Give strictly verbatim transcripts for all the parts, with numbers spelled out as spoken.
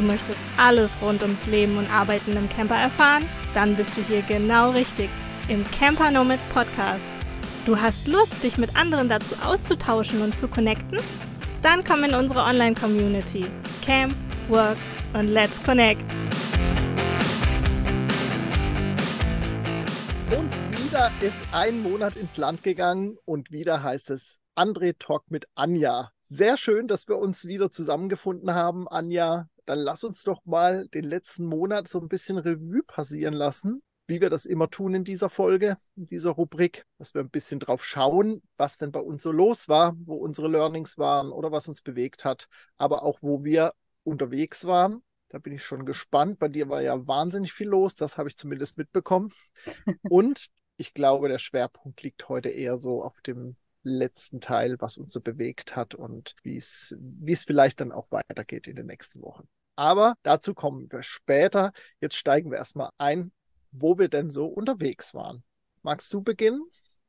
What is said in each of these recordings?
möchtest alles rund ums Leben und Arbeiten im Camper erfahren? Dann bist du hier genau richtig, im Camper Nomads Podcast. Du hast Lust, dich mit anderen dazu auszutauschen und zu connecten? Dann komm in unsere Online-Community. Camp, Work und Let's Connect. Und wieder ist ein Monat ins Land gegangen und wieder heißt es André Talk mit Anja. Sehr schön, dass wir uns wieder zusammengefunden haben, Anja. Dann lass uns doch mal den letzten Monat so ein bisschen Revue passieren lassen, wie wir das immer tun in dieser Folge, in dieser Rubrik, dass wir ein bisschen drauf schauen, was denn bei uns so los war, wo unsere Learnings waren oder was uns bewegt hat, aber auch wo wir unterwegs waren. Da bin ich schon gespannt. Bei dir war ja wahnsinnig viel los, das habe ich zumindest mitbekommen. Und ich glaube, der Schwerpunkt liegt heute eher so auf dem letzten Teil, was uns so bewegt hat und wie es, wie es vielleicht dann auch weitergeht in den nächsten Wochen. Aber dazu kommen wir später. Jetzt steigen wir erstmal ein, wo wir denn so unterwegs waren. Magst du beginnen?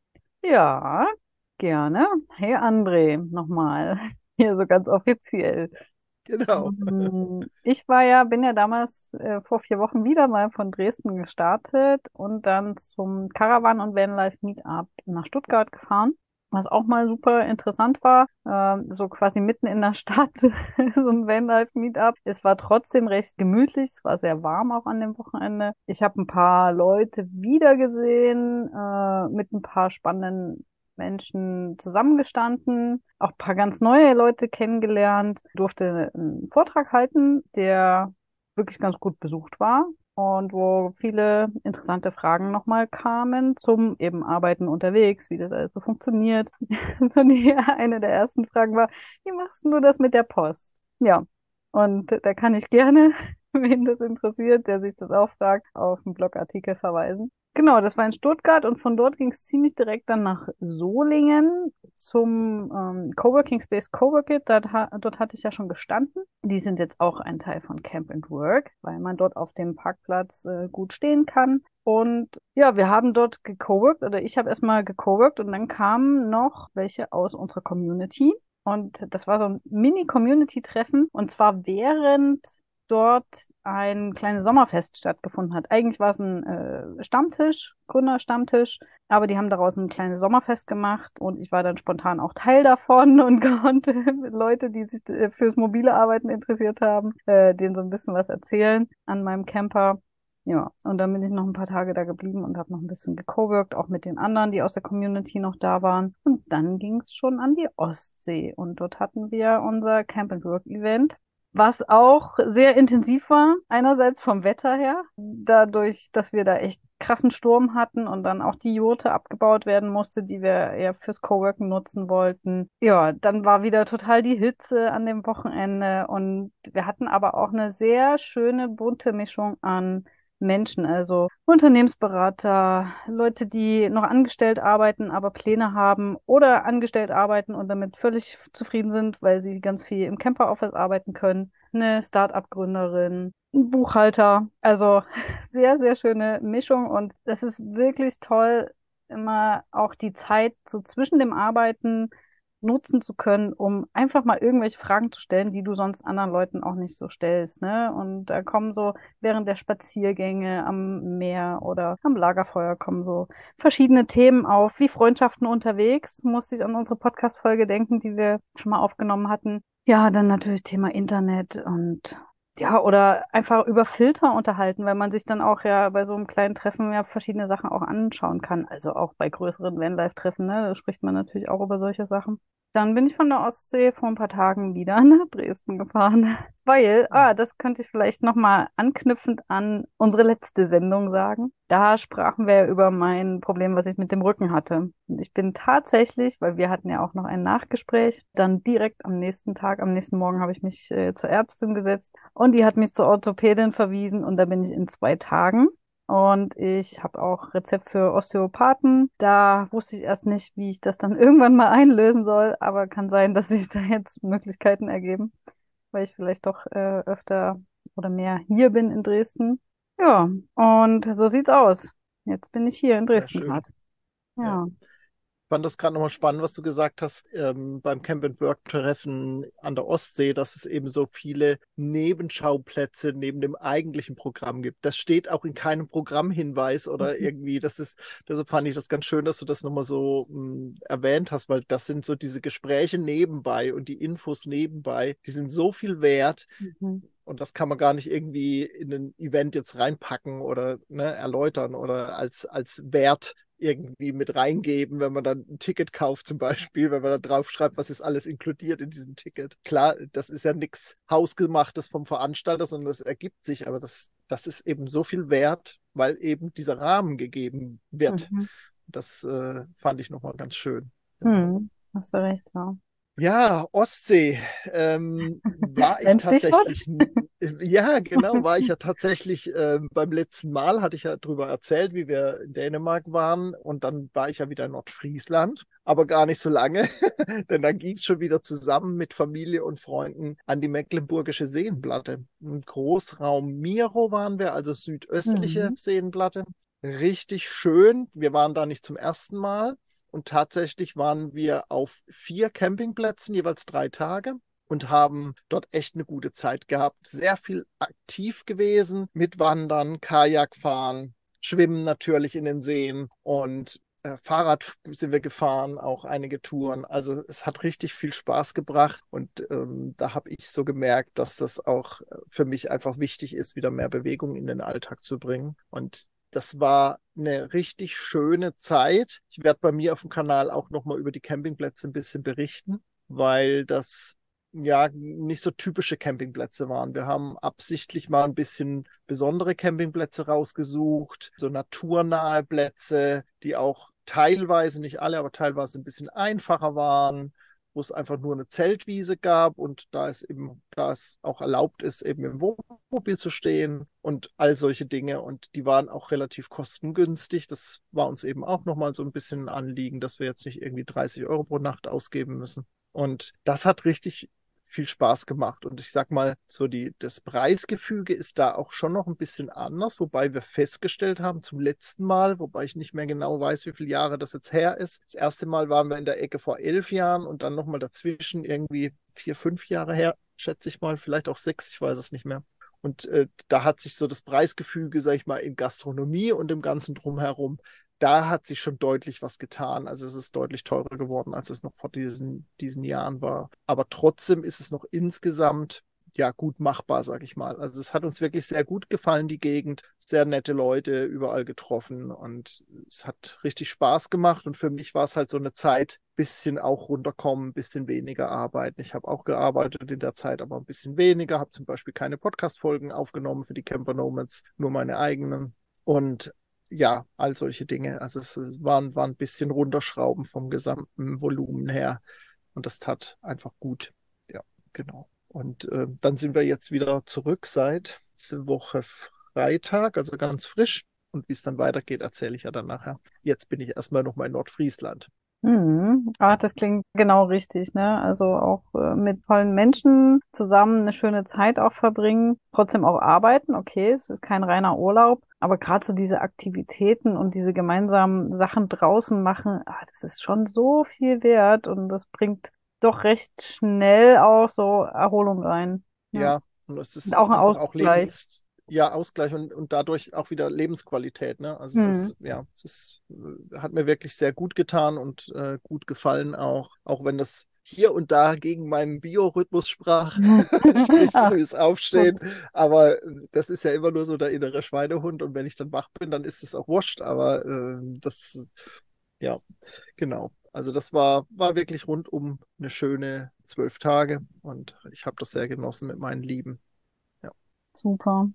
Ja, gerne. Hey André, nochmal, hier so ganz offiziell. Genau. Ähm, Ich war ja, bin ja damals äh, vor vier Wochen wieder mal von Dresden gestartet und dann zum Caravan- und Vanlife Meetup nach Stuttgart gefahren, was auch mal super interessant war. Ähm, so quasi mitten in der Stadt, so ein Vanlife Meetup. Es war trotzdem recht gemütlich, es war sehr warm auch an dem Wochenende. Ich habe ein paar Leute wiedergesehen, äh, mit ein paar spannenden Menschen zusammengestanden, auch ein paar ganz neue Leute kennengelernt, durfte einen Vortrag halten, der wirklich ganz gut besucht war und wo viele interessante Fragen nochmal kamen zum eben Arbeiten unterwegs, wie das alles so funktioniert. Und die, eine der ersten Fragen war, wie machst du das mit der Post? Ja, und da kann ich gerne, wen das interessiert, der sich das auch fragt, auf einen Blogartikel verweisen. Genau, das war in Stuttgart und von dort ging es ziemlich direkt dann nach Solingen zum ähm, Coworking Space Coworkit. Dort, ha dort hatte ich ja schon gestanden. Die sind jetzt auch ein Teil von Camp and Work, weil man dort auf dem Parkplatz äh, gut stehen kann. Und ja, wir haben dort gecoworkt, oder ich habe erstmal gecoworkt und dann kamen noch welche aus unserer Community. Und das war so ein Mini-Community-Treffen und zwar während dort ein kleines Sommerfest stattgefunden hat. Eigentlich war es ein äh, Stammtisch, Gründerstammtisch, aber die haben daraus ein kleines Sommerfest gemacht und ich war dann spontan auch Teil davon und konnte Leute, die sich äh, fürs mobile Arbeiten interessiert haben, äh, denen so ein bisschen was erzählen an meinem Camper. Ja, und dann bin ich noch ein paar Tage da geblieben und habe noch ein bisschen gecoworkt, auch mit den anderen, die aus der Community noch da waren. Und dann ging es schon an die Ostsee und dort hatten wir unser Camp and Work Event, was auch sehr intensiv war, einerseits vom Wetter her, dadurch, dass wir da echt krassen Sturm hatten und dann auch die Jurte abgebaut werden musste, die wir ja fürs Coworken nutzen wollten. Ja, dann war wieder total die Hitze an dem Wochenende und wir hatten aber auch eine sehr schöne bunte Mischung an Menschen, also Unternehmensberater, Leute, die noch angestellt arbeiten, aber Pläne haben oder angestellt arbeiten und damit völlig zufrieden sind, weil sie ganz viel im Camper-Office arbeiten können, eine Start-up-Gründerin, ein Buchhalter, also sehr, sehr schöne Mischung und das ist wirklich toll, immer auch die Zeit so zwischen dem Arbeiten nutzen zu können, um einfach mal irgendwelche Fragen zu stellen, die du sonst anderen Leuten auch nicht so stellst, ne? Und da kommen so während der Spaziergänge am Meer oder am Lagerfeuer kommen so verschiedene Themen auf, wie Freundschaften unterwegs. Musste ich an unsere Podcast-Folge denken, die wir schon mal aufgenommen hatten. Ja, dann natürlich Thema Internet und ja, oder einfach über Filter unterhalten, weil man sich dann auch ja bei so einem kleinen Treffen ja verschiedene Sachen auch anschauen kann. Also auch bei größeren Vanlife-Treffen, ne? Da spricht man natürlich auch über solche Sachen. Dann bin ich von der Ostsee vor ein paar Tagen wieder nach Dresden gefahren, weil, ah, das könnte ich vielleicht nochmal anknüpfend an unsere letzte Sendung sagen. Da sprachen wir ja über mein Problem, was ich mit dem Rücken hatte. Und ich bin tatsächlich, weil wir hatten ja auch noch ein Nachgespräch, dann direkt am nächsten Tag, am nächsten Morgen habe ich mich äh, zur Ärztin gesetzt und die hat mich zur Orthopädin verwiesen und da bin ich in zwei Tagen. Und ich habe auch Rezept für Osteopathen. Da wusste ich erst nicht, wie ich das dann irgendwann mal einlösen soll, aber kann sein, dass sich da jetzt Möglichkeiten ergeben, weil ich vielleicht doch äh, öfter oder mehr hier bin in Dresden. Ja, und so sieht's aus. Jetzt bin ich hier in Ja, Dresden schön. gerade. Ja. Ja. Fand das gerade nochmal spannend, was du gesagt hast, ähm, beim Camp and Work-Treffen an der Ostsee, dass es eben so viele Nebenschauplätze neben dem eigentlichen Programm gibt. Das steht auch in keinem Programmhinweis oder irgendwie, das ist, deshalb fand ich das ganz schön, dass du das nochmal so mh, erwähnt hast, weil das sind so diese Gespräche nebenbei und die Infos nebenbei, die sind so viel wert. Mhm. Und das kann man gar nicht irgendwie in ein Event jetzt reinpacken oder ne, erläutern oder als, als Wert irgendwie mit reingeben, wenn man dann ein Ticket kauft zum Beispiel, wenn man da drauf schreibt, was ist alles inkludiert in diesem Ticket. Klar, das ist ja nichts Hausgemachtes vom Veranstalter, sondern das ergibt sich, aber das, das ist eben so viel wert, weil eben dieser Rahmen gegeben wird. Mhm. Das äh, fand ich nochmal ganz schön. Genau. Mhm. Hast du recht, ja. Ja, Ostsee, ähm, war ich Ein Stichwort? tatsächlich, ja, genau, war ich ja tatsächlich ähm, beim letzten Mal, hatte ich ja drüber erzählt, wie wir in Dänemark waren und dann war ich ja wieder in Nordfriesland, aber gar nicht so lange, denn dann ging es schon wieder zusammen mit Familie und Freunden an die Mecklenburgische Seenplatte. Im Großraum Miro waren wir, also südöstliche Mhm. Seenplatte. Richtig schön. Wir waren da nicht zum ersten Mal. Und tatsächlich waren wir auf vier Campingplätzen, jeweils drei Tage und haben dort echt eine gute Zeit gehabt. Sehr viel aktiv gewesen mit Wandern, Kajakfahren, Schwimmen natürlich in den Seen und äh, Fahrrad sind wir gefahren, auch einige Touren. Also es hat richtig viel Spaß gebracht und ähm, da habe ich so gemerkt, dass das auch äh, für mich einfach wichtig ist, wieder mehr Bewegung in den Alltag zu bringen. Und das war eine richtig schöne Zeit. Ich werde bei mir auf dem Kanal auch nochmal über die Campingplätze ein bisschen berichten, weil das ja nicht so typische Campingplätze waren. Wir haben absichtlich mal ein bisschen besondere Campingplätze rausgesucht, so naturnahe Plätze, die auch teilweise, nicht alle, aber teilweise ein bisschen einfacher waren, wo es einfach nur eine Zeltwiese gab und da es eben, da es auch erlaubt ist, eben im Wohnmobil zu stehen und all solche Dinge. Und die waren auch relativ kostengünstig. Das war uns eben auch nochmal so ein bisschen ein Anliegen, dass wir jetzt nicht irgendwie dreißig Euro pro Nacht ausgeben müssen. Und das hat richtig viel Spaß gemacht. Und ich sag mal, so die, das Preisgefüge ist da auch schon noch ein bisschen anders, wobei wir festgestellt haben zum letzten Mal, wobei ich nicht mehr genau weiß, wie viele Jahre das jetzt her ist. Das erste Mal waren wir in der Ecke vor elf Jahren und dann nochmal dazwischen irgendwie vier, fünf Jahre her, schätze ich mal, vielleicht auch sechs, ich weiß es nicht mehr. Und äh, da hat sich so das Preisgefüge, sag ich mal, in Gastronomie und im Ganzen drumherum, da hat sich schon deutlich was getan. Also es ist deutlich teurer geworden, als es noch vor diesen, diesen Jahren war. Aber trotzdem ist es noch insgesamt ja gut machbar, sag ich mal. Also es hat uns wirklich sehr gut gefallen, die Gegend. Sehr nette Leute überall getroffen und es hat richtig Spaß gemacht. Und für mich war es halt so eine Zeit, bisschen auch runterkommen, bisschen weniger arbeiten. Ich habe auch gearbeitet in der Zeit, aber ein bisschen weniger. Habe zum Beispiel keine Podcast-Folgen aufgenommen für die Camper Nomads, nur meine eigenen. Und ja, all solche Dinge. Also es war, war ein bisschen runterschrauben vom gesamten Volumen her. Und das tat einfach gut. Ja, genau. Und äh, dann sind wir jetzt wieder zurück seit diese Woche Freitag, also ganz frisch. Und wie es dann weitergeht, erzähle ich ja dann nachher. Jetzt bin ich erstmal noch mal in Nordfriesland. Mhm. Ah, das klingt genau richtig, ne? Also auch äh, mit tollen Menschen zusammen eine schöne Zeit auch verbringen, trotzdem auch arbeiten, okay, es ist kein reiner Urlaub, aber gerade so diese Aktivitäten und diese gemeinsamen Sachen draußen machen, ah, das ist schon so viel wert und das bringt doch recht schnell auch so Erholung rein. Ja. Ja, und es Und ist auch ein einfach auch Ausgleich. Lebens, ja, Ausgleich und, und dadurch auch wieder Lebensqualität, ne? Also es Mhm. ist, ja, es ist, äh, hat mir wirklich sehr gut getan und äh, gut gefallen auch, auch wenn das hier und da gegen meinen Biorhythmus sprach, sprich Ah, frühes gut. Aufstehen, aber äh, das ist ja immer nur so der innere Schweinehund und wenn ich dann wach bin, dann ist es auch wurscht, aber äh, das, ja, genau. Also das war, war wirklich rundum eine schöne zwölf Tage und ich habe das sehr genossen mit meinen Lieben. Ja, Super.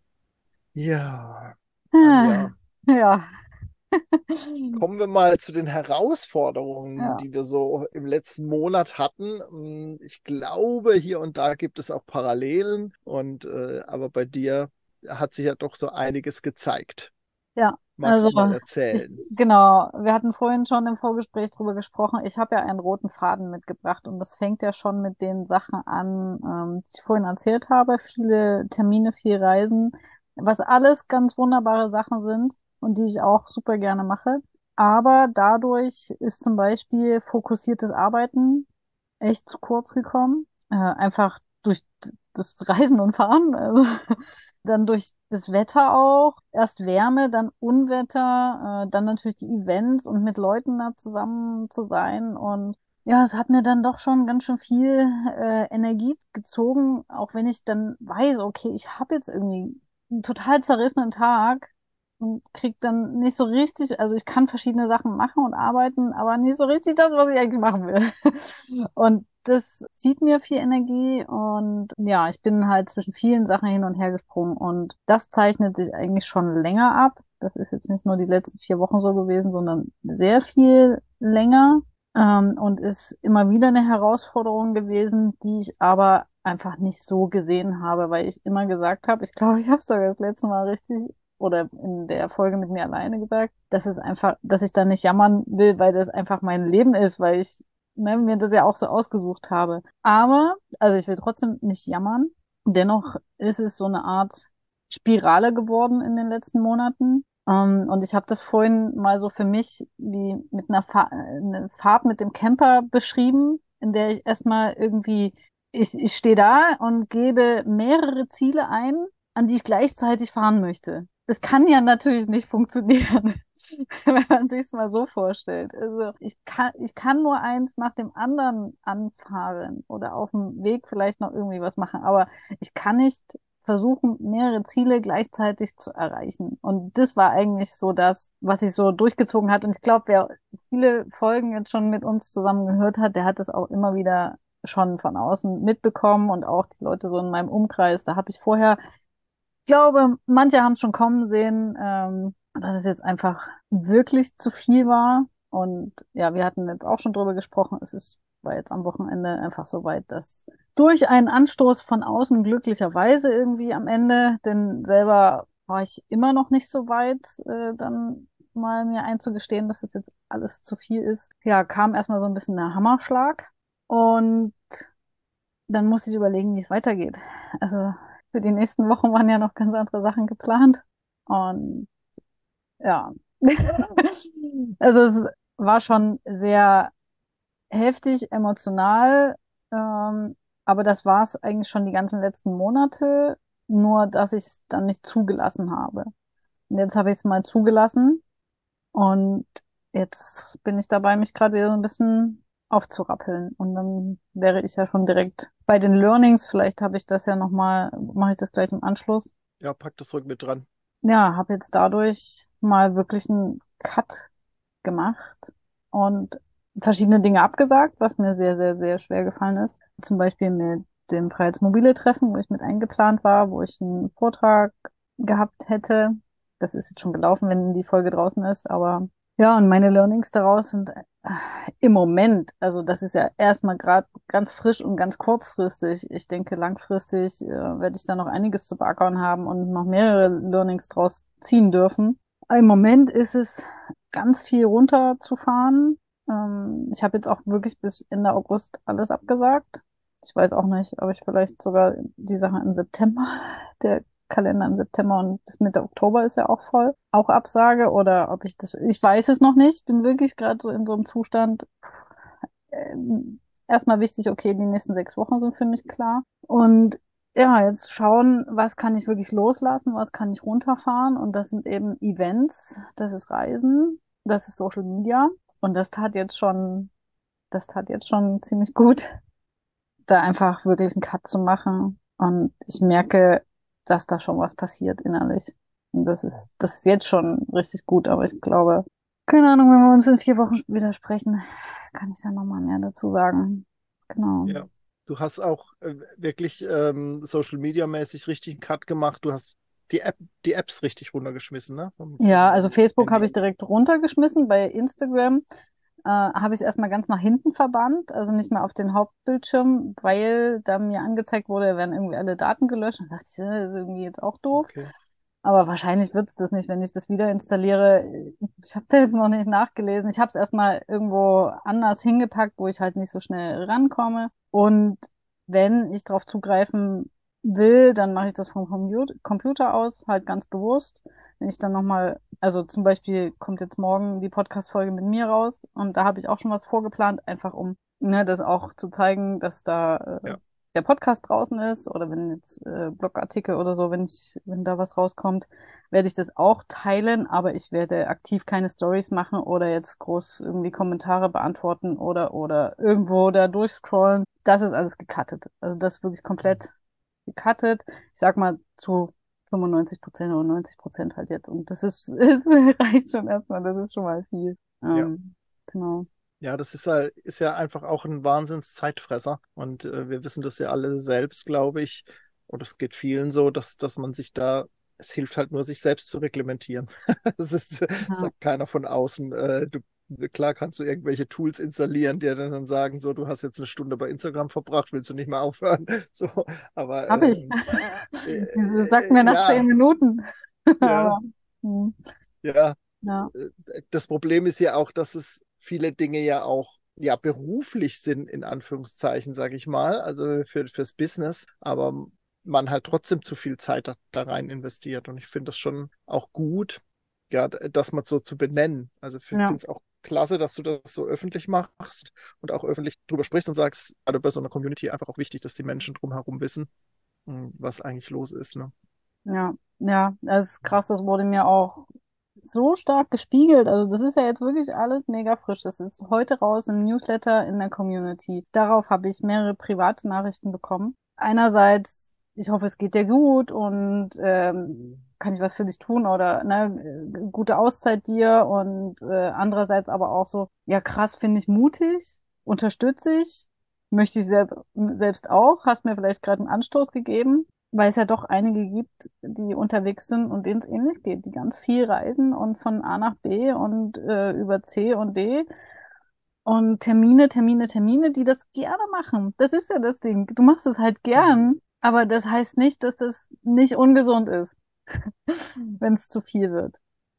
ja, Ah, Anja, ja. kommen wir mal zu den Herausforderungen, Ja. die wir so im letzten Monat hatten. Hm, Ich glaube, hier und da gibt es auch Parallelen und äh, aber bei dir hat sich ja doch so einiges gezeigt. Ja, also Magst du mal ich, erzählen? genau, wir hatten vorhin schon im Vorgespräch drüber gesprochen. Ich habe ja einen roten Faden mitgebracht und das fängt ja schon mit den Sachen an, ähm, die ich vorhin erzählt habe. Viele Termine, viel Reisen, was alles ganz wunderbare Sachen sind und die ich auch super gerne mache. Aber dadurch ist zum Beispiel fokussiertes Arbeiten echt zu kurz gekommen. Äh, einfach durch d- das Reisen und Fahren, also dann durch das Wetter auch. Erst Wärme, dann Unwetter, äh, dann natürlich die Events und mit Leuten da zusammen zu sein. Und ja, es hat mir dann doch schon ganz schön viel äh, Energie gezogen, auch wenn ich dann weiß, okay, ich habe jetzt irgendwie einen total zerrissenen Tag und krieg dann nicht so richtig, also ich kann verschiedene Sachen machen und arbeiten, aber nicht so richtig das, was ich eigentlich machen will. Und das zieht mir viel Energie und ja, ich bin halt zwischen vielen Sachen hin und her gesprungen und das zeichnet sich eigentlich schon länger ab. Das ist jetzt nicht nur die letzten vier Wochen so gewesen, sondern sehr viel länger, ähm, und ist immer wieder eine Herausforderung gewesen, die ich aber einfach nicht so gesehen habe, weil ich immer gesagt habe, ich glaube, ich habe sogar das letzte Mal richtig oder in der Folge mit mir alleine gesagt, dass es einfach, dass ich da nicht jammern will, weil das einfach mein Leben ist, weil ich, ne, mir das ja auch so ausgesucht habe. Aber, also ich will trotzdem nicht jammern. Dennoch ist es so eine Art Spirale geworden in den letzten Monaten. Ähm, und ich habe das vorhin mal so für mich wie mit einer, Fa eine Fahrt mit dem Camper beschrieben, in der ich erstmal irgendwie, ich, ich stehe da und gebe mehrere Ziele ein, an die ich gleichzeitig fahren möchte. Das kann ja natürlich nicht funktionieren, wenn man sich's mal so vorstellt. Also ich kann, ich kann nur eins nach dem anderen anfahren oder auf dem Weg vielleicht noch irgendwie was machen, aber ich kann nicht versuchen, mehrere Ziele gleichzeitig zu erreichen. Und das war eigentlich so das, was sich so durchgezogen hat. Und ich glaube, wer viele Folgen jetzt schon mit uns zusammen gehört hat, der hat das auch immer wieder schon von außen mitbekommen und auch die Leute so in meinem Umkreis. Da habe ich vorher, ich glaube, manche haben es schon kommen sehen, ähm, dass es jetzt einfach wirklich zu viel war. Und ja, wir hatten jetzt auch schon drüber gesprochen. Es ist, war jetzt am Wochenende einfach so weit, dass durch einen Anstoß von außen glücklicherweise irgendwie am Ende, denn selber war ich immer noch nicht so weit, äh, dann mal mir einzugestehen, dass das jetzt alles zu viel ist. Ja, kam erstmal so ein bisschen der Hammerschlag und dann musste ich überlegen, wie es weitergeht. Also für die nächsten Wochen waren ja noch ganz andere Sachen geplant und ja, also es war schon sehr heftig, emotional, ähm, aber das war es eigentlich schon die ganzen letzten Monate, nur dass ich es dann nicht zugelassen habe. Und jetzt habe ich es mal zugelassen und jetzt bin ich dabei, mich gerade wieder so ein bisschen aufzurappeln. Und dann wäre ich ja schon direkt bei den Learnings. Vielleicht habe ich das ja nochmal, mache ich das gleich im Anschluss. Ja, pack das zurück mit dran. Ja, habe jetzt dadurch mal wirklich einen Cut gemacht und verschiedene Dinge abgesagt, was mir sehr, sehr, sehr schwer gefallen ist. Zum Beispiel mit dem Freiheitsmobile-Treffen, wo ich mit eingeplant war, wo ich einen Vortrag gehabt hätte. Das ist jetzt schon gelaufen, wenn die Folge draußen ist, aber ja, und meine Learnings daraus sind äh, im Moment, also das ist ja erstmal gerade ganz frisch und ganz kurzfristig. Ich denke, langfristig äh, werde ich da noch einiges zu beackern haben und noch mehrere Learnings draus ziehen dürfen. Im Moment ist es ganz viel runterzufahren. Ähm, ich habe jetzt auch wirklich bis Ende August alles abgesagt. Ich weiß auch nicht, ob ich vielleicht sogar die Sachen im September, der Kalender im September und bis Mitte Oktober ist ja auch voll, auch absage oder ob ich das, ich weiß es noch nicht, bin wirklich gerade so in so einem Zustand, ähm, erstmal wichtig, okay, die nächsten sechs Wochen sind für mich klar und ja, jetzt schauen, was kann ich wirklich loslassen, was kann ich runterfahren und das sind eben Events, das ist Reisen, das ist Social Media und das tat jetzt schon, das tat jetzt schon ziemlich gut, da einfach wirklich einen Cut zu machen und ich merke, dass da schon was passiert innerlich. Und das ist, das ist jetzt schon richtig gut, aber ich glaube, keine Ahnung, wenn wir uns in vier Wochen wieder sprechen, kann ich da nochmal mehr dazu sagen. Genau. Ja. Du hast auch äh, wirklich ähm, Social Media mäßig richtig einen Cut gemacht. Du hast die App, die Apps richtig runtergeschmissen, ne? Vom, Ja, vom also Facebook habe Handy. ich direkt runtergeschmissen. Bei Instagram äh, habe ich es erstmal ganz nach hinten verbannt, also nicht mehr auf den Hauptbildschirm, weil da mir angezeigt wurde, werden irgendwie alle Daten gelöscht. Und dachte ich, äh, das ist irgendwie jetzt auch doof. Okay. Aber wahrscheinlich wird es das nicht, wenn ich das wieder installiere. Ich habe da jetzt noch nicht nachgelesen. Ich habe es erstmal irgendwo anders hingepackt, wo ich halt nicht so schnell rankomme. Und wenn ich darauf zugreifen will, dann mache ich das vom Compu- Computer aus, halt ganz bewusst. Wenn ich dann nochmal, also zum Beispiel kommt jetzt morgen die Podcast-Folge mit mir raus und da habe ich auch schon was vorgeplant, einfach um, ne, das auch zu zeigen, dass da äh, Ja. der Podcast draußen ist oder wenn jetzt äh, Blogartikel oder so, wenn ich, wenn da was rauskommt, werde ich das auch teilen, aber ich werde aktiv keine Stories machen oder jetzt groß irgendwie Kommentare beantworten oder oder irgendwo da durchscrollen. Das ist alles gecuttet. Also das ist wirklich komplett gecuttet. Ich sag mal zu fünfundneunzig Prozent oder neunzig Prozent halt jetzt. Und das ist, ist reicht schon erstmal. Das ist schon mal viel. Ja. Ähm, genau. Ja, das ist ja, ist ja einfach auch ein Wahnsinns-Zeitfresser. Und äh, wir wissen das ja alle selbst, glaube ich. Und es geht vielen so, dass, dass man sich da, es hilft halt nur, sich selbst zu reglementieren. Es ist, Ja, sagt keiner von außen. Äh, du, klar kannst du irgendwelche Tools installieren, die dir dann sagen, so, du hast jetzt eine Stunde bei Instagram verbracht, willst du nicht mehr aufhören? So, aber hab ich. ähm, äh, Das sagt mir äh, nach zehn ja, Minuten. ja, Aber, hm, ja. ja, äh, Das Problem ist ja auch, dass es viele Dinge ja auch ja beruflich sind, in Anführungszeichen, sage ich mal, also für, fürs Business, aber man halt trotzdem zu viel Zeit da, da rein investiert. Und ich finde das schon auch gut, ja, das mal so zu benennen. Also ich finde ja, es auch klasse, dass du das so öffentlich machst und auch öffentlich drüber sprichst und sagst, gerade bei so einer Community einfach auch wichtig, dass die Menschen drumherum wissen, hm, was eigentlich los ist. Ne? ja, ja. Das ist krass. Das wurde mir auch so stark gespiegelt. Also das ist ja jetzt wirklich alles mega frisch. Das ist heute raus im Newsletter in der Community. Darauf habe ich mehrere private Nachrichten bekommen. Einerseits, ich hoffe, es geht dir gut und ähm, kann ich was für dich tun oder ne, äh, gute Auszeit dir und äh, andererseits aber auch so, ja krass, finde ich mutig, unterstütze ich, möchte ich selb selbst auch, hast mir vielleicht gerade einen Anstoß gegeben, weil es ja doch einige gibt, die unterwegs sind und denen es ähnlich geht, die ganz viel reisen und von A nach B und äh, über C und D und Termine, Termine, Termine, die das gerne machen. Das ist ja das Ding. Du machst es halt Mhm. gern, aber das heißt nicht, dass das nicht ungesund ist, wenn es zu viel wird.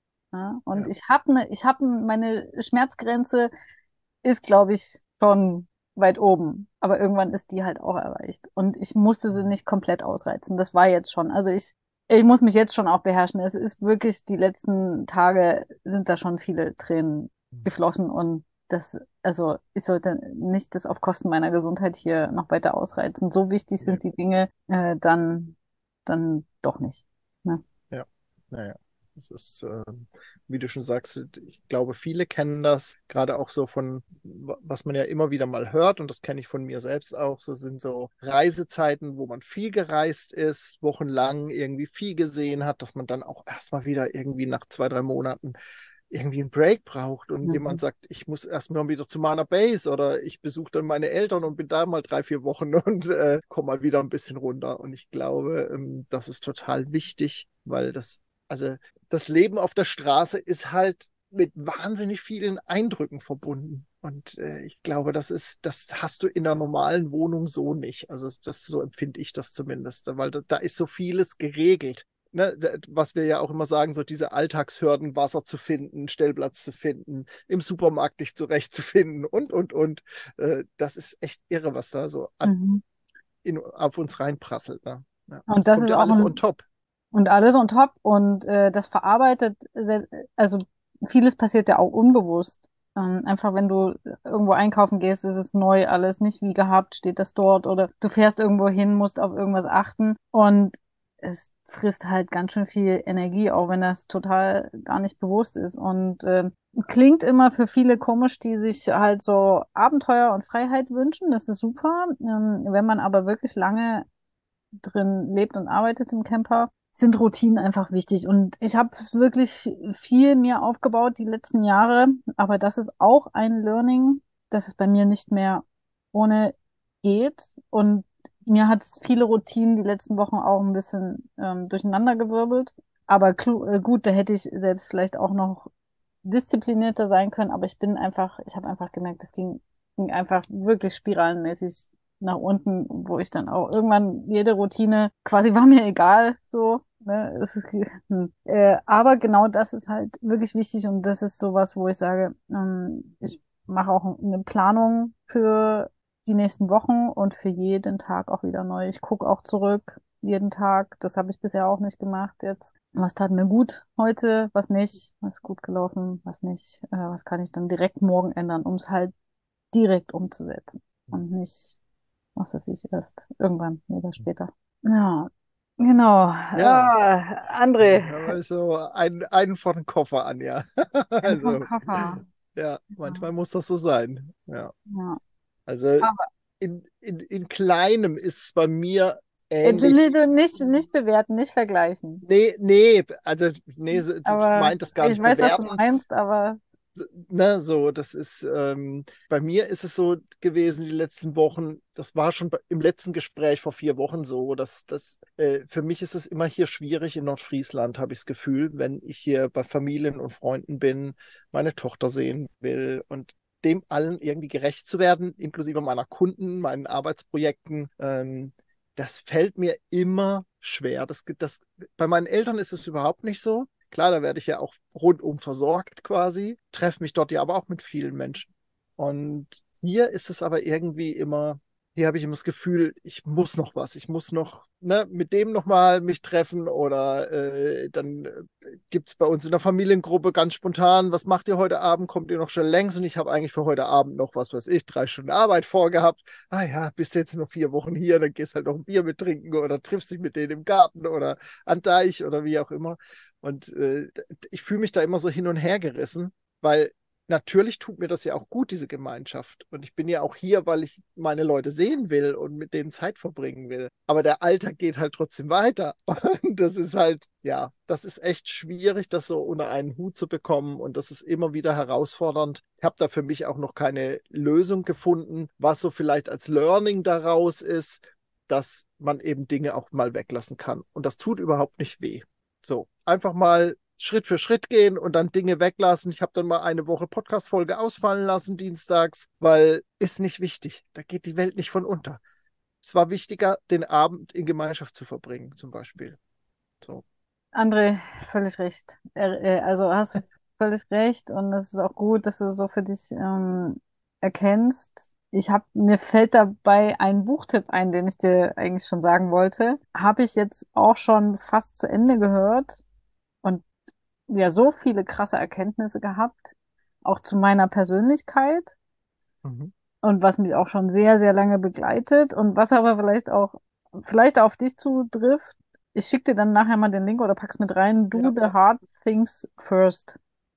Ja? Und Ja. ich habe ne, ich habe meine Schmerzgrenze ist, glaube ich, schon weit oben. Aber irgendwann ist die halt auch erreicht. Und ich musste sie Mhm. nicht komplett ausreizen. Das war jetzt schon. Also ich, ich muss mich jetzt schon auch beherrschen. Es ist wirklich, die letzten Tage sind da schon viele Tränen geflossen und das, also ich sollte nicht das auf Kosten meiner Gesundheit hier noch weiter ausreizen. So wichtig Nee. sind die Dinge, äh, dann, dann doch nicht. Ne? Ja, naja. Das ist, ähm, wie du schon sagst, ich glaube, viele kennen das, gerade auch so von, wa- was man ja immer wieder mal hört, und das kenne ich von mir selbst auch, so sind so Reisezeiten, wo man viel gereist ist, wochenlang irgendwie viel gesehen hat, dass man dann auch erstmal wieder irgendwie nach zwei, drei Monaten irgendwie einen Break braucht und jemand Mhm. sagt, ich muss erstmal wieder zu meiner Base oder ich besuche dann meine Eltern und bin da mal drei, vier Wochen und äh, komme mal wieder ein bisschen runter. Und ich glaube, ähm, das ist total wichtig, weil das, also das Leben auf der Straße ist halt mit wahnsinnig vielen Eindrücken verbunden. Und äh, ich glaube, das ist, das hast du in einer normalen Wohnung so nicht. Also das, so empfinde ich das zumindest, weil da, da ist so vieles geregelt. Ne, was wir ja auch immer sagen, so diese Alltagshürden, Wasser zu finden, Stellplatz zu finden, im Supermarkt dich zurechtzufinden und, und, und. Äh, das ist echt irre, was da so an, Mhm. in, auf uns reinprasselt. Ne? Ja, Und das das kommt ist ja auch alles on ein top. Und alles on top und äh, das verarbeitet, sehr, also vieles passiert ja auch unbewusst. Ähm, einfach wenn du irgendwo einkaufen gehst, ist es neu alles, nicht wie gehabt, steht das dort oder du fährst irgendwo hin, musst auf irgendwas achten und es frisst halt ganz schön viel Energie, auch wenn das total gar nicht bewusst ist und ähm, klingt immer für viele komisch, die sich halt so Abenteuer und Freiheit wünschen, das ist super. Ähm, wenn man aber wirklich lange drin lebt und arbeitet im Camper, sind Routinen einfach wichtig. Und ich habe es wirklich viel mir aufgebaut die letzten Jahre, aber das ist auch ein Learning, dass es bei mir nicht mehr ohne geht. Und mir hat es viele Routinen die letzten Wochen auch ein bisschen ähm, durcheinandergewirbelt. Aber klu- äh, gut, da hätte ich selbst vielleicht auch noch disziplinierter sein können, aber ich bin einfach, ich habe einfach gemerkt, das ging, ging einfach wirklich spiralenmäßig nach unten, wo ich dann auch irgendwann jede Routine quasi war mir egal, so. Ne? Es ist, hm. äh, aber genau das ist halt wirklich wichtig und das ist sowas, wo ich sage, ähm, ich mache auch eine Planung für die nächsten Wochen und für jeden Tag auch wieder neu. Ich gucke auch zurück. jeden Tag. Das habe ich bisher auch nicht gemacht jetzt. Was tat mir gut heute, was nicht, was ist gut gelaufen, was nicht, äh, was kann ich dann direkt morgen ändern, um es halt direkt umzusetzen und nicht, was weiß ich, erst irgendwann oder später. Ja, genau. Ja, Ah, dann André, haben wir so einen, einen von den Koffer an, ja. ein vom Also, Koffer. ja, Ja, manchmal muss das so sein. Ja. ja. Also Aber in, in, in Kleinem ist es bei mir äh, du, nee, ähnlich. du nicht, nicht bewerten, nicht vergleichen. Nee, nee, also nee, so- ich Aber meine das gar ich nicht weiß, was du bewertend. meinst, aber Ne, so, das ist, ähm, bei mir ist es so gewesen, die letzten Wochen, das war schon bei- im letzten Gespräch vor vier Wochen so, dass das, äh, für mich ist es immer hier schwierig in Nordfriesland, habe ich das Gefühl, wenn ich hier bei Familien und Freunden bin, meine Tochter sehen will und dem allen irgendwie gerecht zu werden, inklusive meiner Kunden, meinen Arbeitsprojekten, ähm, das fällt mir immer schwer. Das, das, bei meinen Eltern ist es überhaupt nicht so. Klar, da werde ich ja auch rundum versorgt quasi, treffe mich dort ja aber auch mit vielen Menschen. Und hier ist es aber irgendwie immer, hier habe ich immer das Gefühl, ich muss noch was, ich muss noch ne, mit dem nochmal mich treffen oder äh, dann äh, gibt es bei uns in der Familiengruppe ganz spontan, was macht ihr heute Abend, kommt ihr noch schnell längs und ich habe eigentlich für heute Abend noch, was weiß ich, drei Stunden Arbeit vorgehabt. Ah ja, bist jetzt noch vier Wochen hier, dann gehst halt noch ein Bier mit trinken oder triffst dich mit denen im Garten oder an Deich oder wie auch immer. Und äh, ich fühle mich da immer so hin und her gerissen, weil natürlich tut mir das ja auch gut, diese Gemeinschaft. Und ich bin ja auch hier, weil ich meine Leute sehen will und mit denen Zeit verbringen will. Aber der Alltag geht halt trotzdem weiter. Und das ist halt, ja, das ist echt schwierig, das so unter einen Hut zu bekommen. Und das ist immer wieder herausfordernd. Ich habe da für mich auch noch keine Lösung gefunden, was so vielleicht als Learning daraus ist, dass man eben Dinge auch mal weglassen kann. Und das tut überhaupt nicht weh. So, einfach mal Schritt für Schritt gehen und dann Dinge weglassen. Ich habe dann mal eine Woche Podcast-Folge ausfallen lassen, dienstags, weil ist nicht wichtig. Da geht die Welt nicht von unter. Es war wichtiger, den Abend in Gemeinschaft zu verbringen, zum Beispiel. So. André, völlig recht. Äh, äh, Also hast du völlig recht und es ist auch gut, dass du so für dich ähm, erkennst. Ich habe, mir fällt dabei ein Buchtipp ein, den ich dir eigentlich schon sagen wollte. Habe ich jetzt auch schon fast zu Ende gehört und ja, so viele krasse Erkenntnisse gehabt, auch zu meiner Persönlichkeit Mhm. und was mich auch schon sehr, sehr lange begleitet und was aber vielleicht auch, vielleicht auf dich zutrifft. Ich schicke dir dann nachher mal den Link oder pack's mit rein. Do Ja. the hard things first.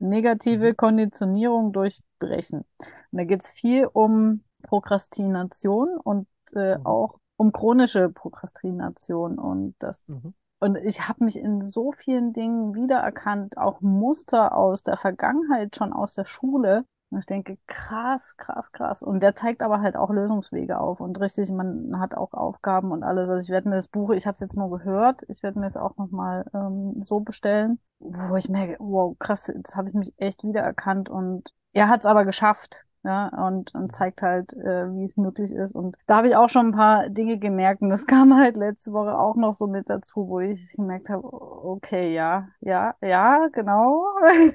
Mhm. Negative Konditionierung durchbrechen. Und da geht's viel um Prokrastination und äh, Mhm. auch um chronische Prokrastination und das Mhm. und ich habe mich in so vielen Dingen wiedererkannt, auch Muster aus der Vergangenheit, schon aus der Schule. Und ich denke, krass, krass, krass. Und der zeigt aber halt auch Lösungswege auf. Und richtig, man hat auch Aufgaben und alles. Also ich werde mir das Buch, ich habe es jetzt nur gehört, ich werde mir es auch nochmal ähm, so bestellen, wo ich merke, wow, krass, jetzt habe ich mich echt wiedererkannt. Und er hat es aber geschafft. Ja, und, und zeigt halt, äh, wie es möglich ist. Und da habe ich auch schon ein paar Dinge gemerkt. Und das kam halt letzte Woche auch noch so mit dazu, wo ich gemerkt habe, okay, ja, ja, ja, genau.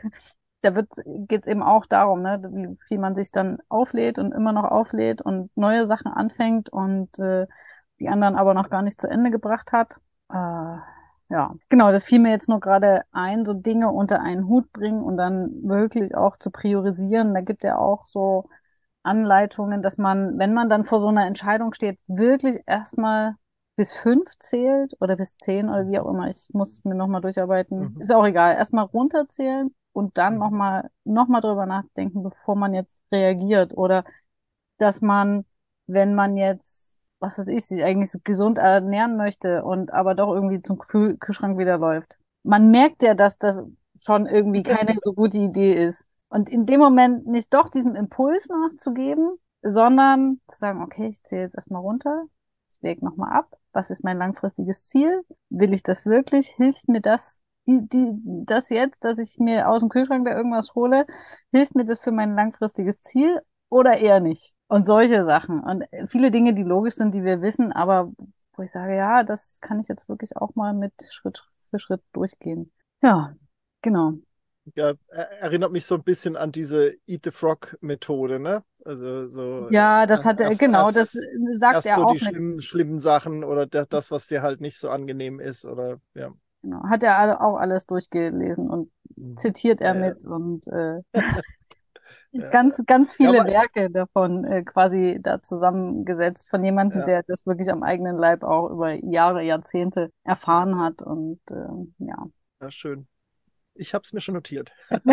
Da wird, geht's eben auch darum, ne, wie viel man sich dann auflädt und immer noch auflädt und neue Sachen anfängt und äh, die anderen aber noch gar nicht zu Ende gebracht hat. Äh, ja, genau, das fiel mir jetzt nur gerade ein, so Dinge unter einen Hut bringen und dann wirklich auch zu priorisieren. Da gibt er auch so Anleitungen, dass man, wenn man dann vor so einer Entscheidung steht, wirklich erstmal bis fünf zählt oder bis zehn oder wie auch immer. Ich muss mir nochmal durcharbeiten. Mhm. Ist auch egal. Erstmal runterzählen und dann Mhm. nochmal, noch mal drüber nachdenken, bevor man jetzt reagiert. Oder dass man, wenn man jetzt, was weiß ich, sich eigentlich so gesund ernähren möchte und aber doch irgendwie zum Kühl Kühlschrank wieder läuft. Man merkt ja, dass das schon irgendwie keine so gute Idee ist. Und in dem Moment nicht doch diesem Impuls nachzugeben, sondern zu sagen, okay, ich zähle jetzt erstmal runter, ich wäge nochmal ab, was ist mein langfristiges Ziel? Will ich das wirklich? Hilft mir das, die, die, das jetzt, dass ich mir aus dem Kühlschrank da irgendwas hole? Hilft mir das für mein langfristiges Ziel oder eher nicht? Und solche Sachen. Und viele Dinge, die logisch sind, die wir wissen, aber wo ich sage, ja, das kann ich jetzt wirklich auch mal mit Schritt für Schritt durchgehen. Ja, genau. Ja, er- erinnert mich so ein bisschen an diese Eat the Frog-Methode, ne? Also so äh, Ja, das hat er, erst, genau, das erst, sagt erst er so auch die mit. schlimmen, schlimmen Sachen oder der, das, was dir halt nicht so angenehm ist, oder ja. Genau, hat er alle, auch alles durchgelesen und Mhm. zitiert er Ja, ja, mit und äh, ja, ja. ganz, ganz Ja, viele aber Werke davon äh, quasi da zusammengesetzt von jemandem, ja, der das wirklich am eigenen Leib auch über Jahre, Jahrzehnte erfahren hat und äh, ja. ja, schön. Ich habe es mir schon notiert.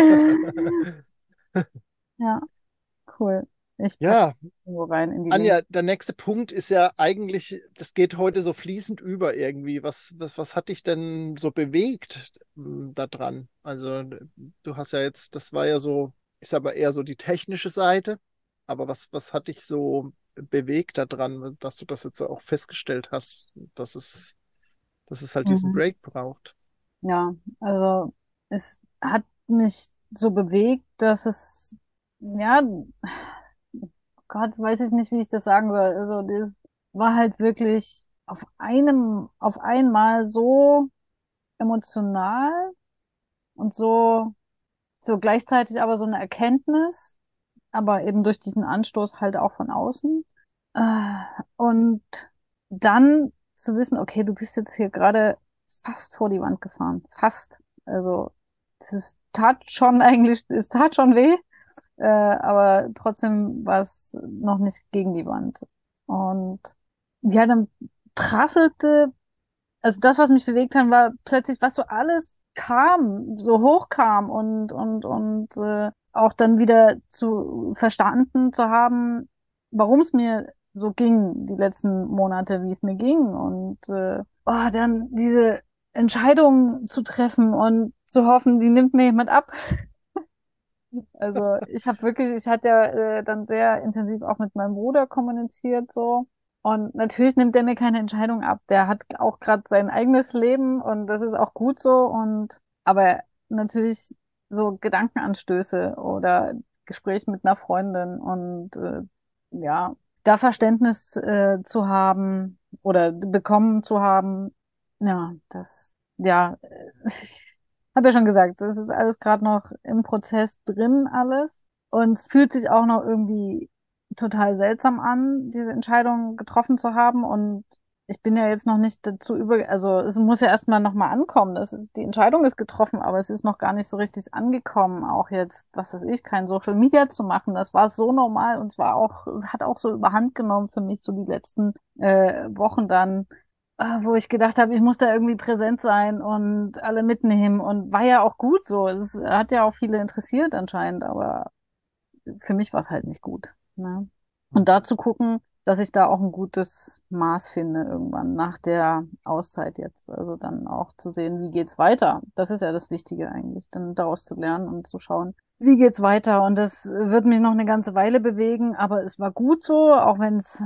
Ja, cool. Ich packe Ja, irgendwo rein in die Link. Anja, der nächste Punkt ist ja eigentlich, das geht heute so fließend über irgendwie. Was, was, was hat dich denn so bewegt m, da dran? Also, du hast ja jetzt, das war ja so, ist aber eher so die technische Seite. Aber was, was hat dich so bewegt da dran, dass du das jetzt auch festgestellt hast, dass es, dass es halt diesen Mhm. Break braucht? Ja, also es hat mich so bewegt, dass es, ja, Gott, weiß ich nicht, wie ich das sagen soll. Also das war halt wirklich auf einem, auf einmal so emotional und so, so gleichzeitig aber so eine Erkenntnis, aber eben durch diesen Anstoß halt auch von außen. Äh, Und dann zu wissen, okay, du bist jetzt hier gerade fast vor die Wand gefahren. Fast. Also, es ist, tat schon eigentlich, es tat schon weh, äh, aber trotzdem war es noch nicht gegen die Wand. Und ja, dann prasselte, also das, was mich bewegt hat, war plötzlich, was so alles kam, so hochkam und, und, und äh, auch dann wieder zu verstanden zu haben, warum es mir so ging, die letzten Monate, wie es mir ging. Und äh, oh, dann diese Entscheidung zu treffen und zu hoffen, die nimmt mir jemand ab. Also ich habe wirklich, ich hatte ja äh, dann sehr intensiv auch mit meinem Bruder kommuniziert so. Und natürlich nimmt der mir keine Entscheidung ab. Der hat auch gerade sein eigenes Leben und das ist auch gut so. Und aber natürlich so Gedankenanstöße oder Gespräch mit einer Freundin und äh, ja, da Verständnis äh, zu haben oder bekommen zu haben, ja, das, ja, ich habe ja schon gesagt, das ist alles gerade noch im Prozess drin, alles. Und es fühlt sich auch noch irgendwie total seltsam an, diese Entscheidung getroffen zu haben. Und ich bin ja jetzt noch nicht dazu über, also es muss ja erstmal nochmal ankommen. Das ist, die Entscheidung ist getroffen, aber es ist noch gar nicht so richtig angekommen, auch jetzt, was weiß ich, kein Social Media zu machen. Das war so normal und zwar auch, es hat auch so überhand genommen für mich so die letzten äh, Wochen dann, äh, wo ich gedacht habe, ich muss da irgendwie präsent sein und alle mitnehmen und war ja auch gut so. Es hat ja auch viele interessiert anscheinend, aber für mich war es halt nicht gut. Ne? Und da zu gucken, dass ich da auch ein gutes Maß finde irgendwann nach der Auszeit jetzt. Also dann auch zu sehen, wie geht's weiter. Das ist ja das Wichtige eigentlich, dann daraus zu lernen und zu schauen, wie geht's weiter. Und das wird mich noch eine ganze Weile bewegen, aber es war gut so, auch wenn es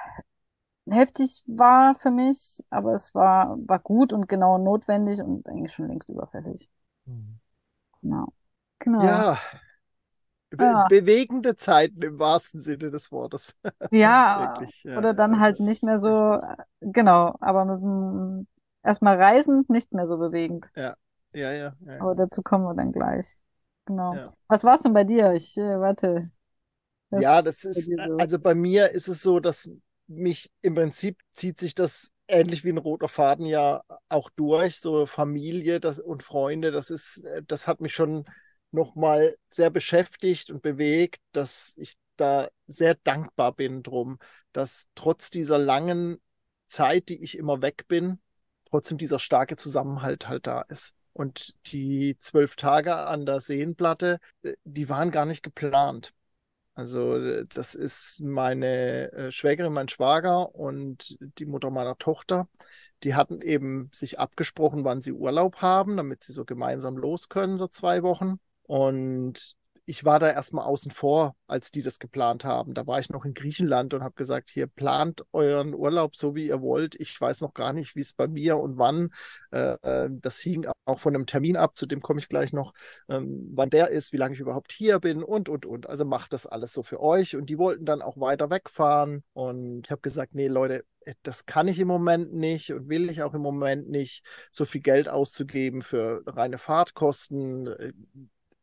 heftig war für mich, aber es war, war gut und genau notwendig und eigentlich schon längst überfällig. Mhm. Genau. Genau. Ja, be Ja. bewegende Zeiten im wahrsten Sinne des Wortes. Ja, Wirklich, ja, oder dann es halt nicht ist mehr so, echt. äh, genau, aber mit dem erstmal reisend nicht mehr so bewegend. Ja, ja, ja, ja, Aber dazu kommen wir dann gleich. Genau. ja. Was war's denn bei dir? Ich, äh, warte, was Ja, steht das bei ist, dir äh, so? also bei mir ist es so, dass mich im Prinzip zieht sich das ähnlich wie ein roter Faden ja auch durch, so Familie das, und Freunde, das ist, äh, das hat mich schon nochmal sehr beschäftigt und bewegt, dass ich da sehr dankbar bin drum, dass trotz dieser langen Zeit, die ich immer weg bin, trotzdem dieser starke Zusammenhalt halt da ist. Und die zwölf Tage an der Seenplatte, äh, die waren gar nicht geplant. Also äh, das ist meine äh, Schwägerin, mein Schwager und die Mutter meiner Tochter. Die hatten eben sich abgesprochen, wann sie Urlaub haben, damit sie so gemeinsam los können, so zwei Wochen. Und ich war da erstmal außen vor, als die das geplant haben. Da war ich noch in Griechenland und habe gesagt, hier plant euren Urlaub so, wie ihr wollt. Ich weiß noch gar nicht, wie es bei mir und wann. Äh, äh, das hing auch von einem Termin ab, zu dem komme ich gleich noch, ähm, wann der ist, wie lange ich überhaupt hier bin und, und, und. Also macht das alles so für euch. Und die wollten dann auch weiter wegfahren. Und ich habe gesagt, nee, Leute, äh, das kann ich im Moment nicht und will ich auch im Moment nicht, so viel Geld auszugeben für reine Fahrtkosten. Äh,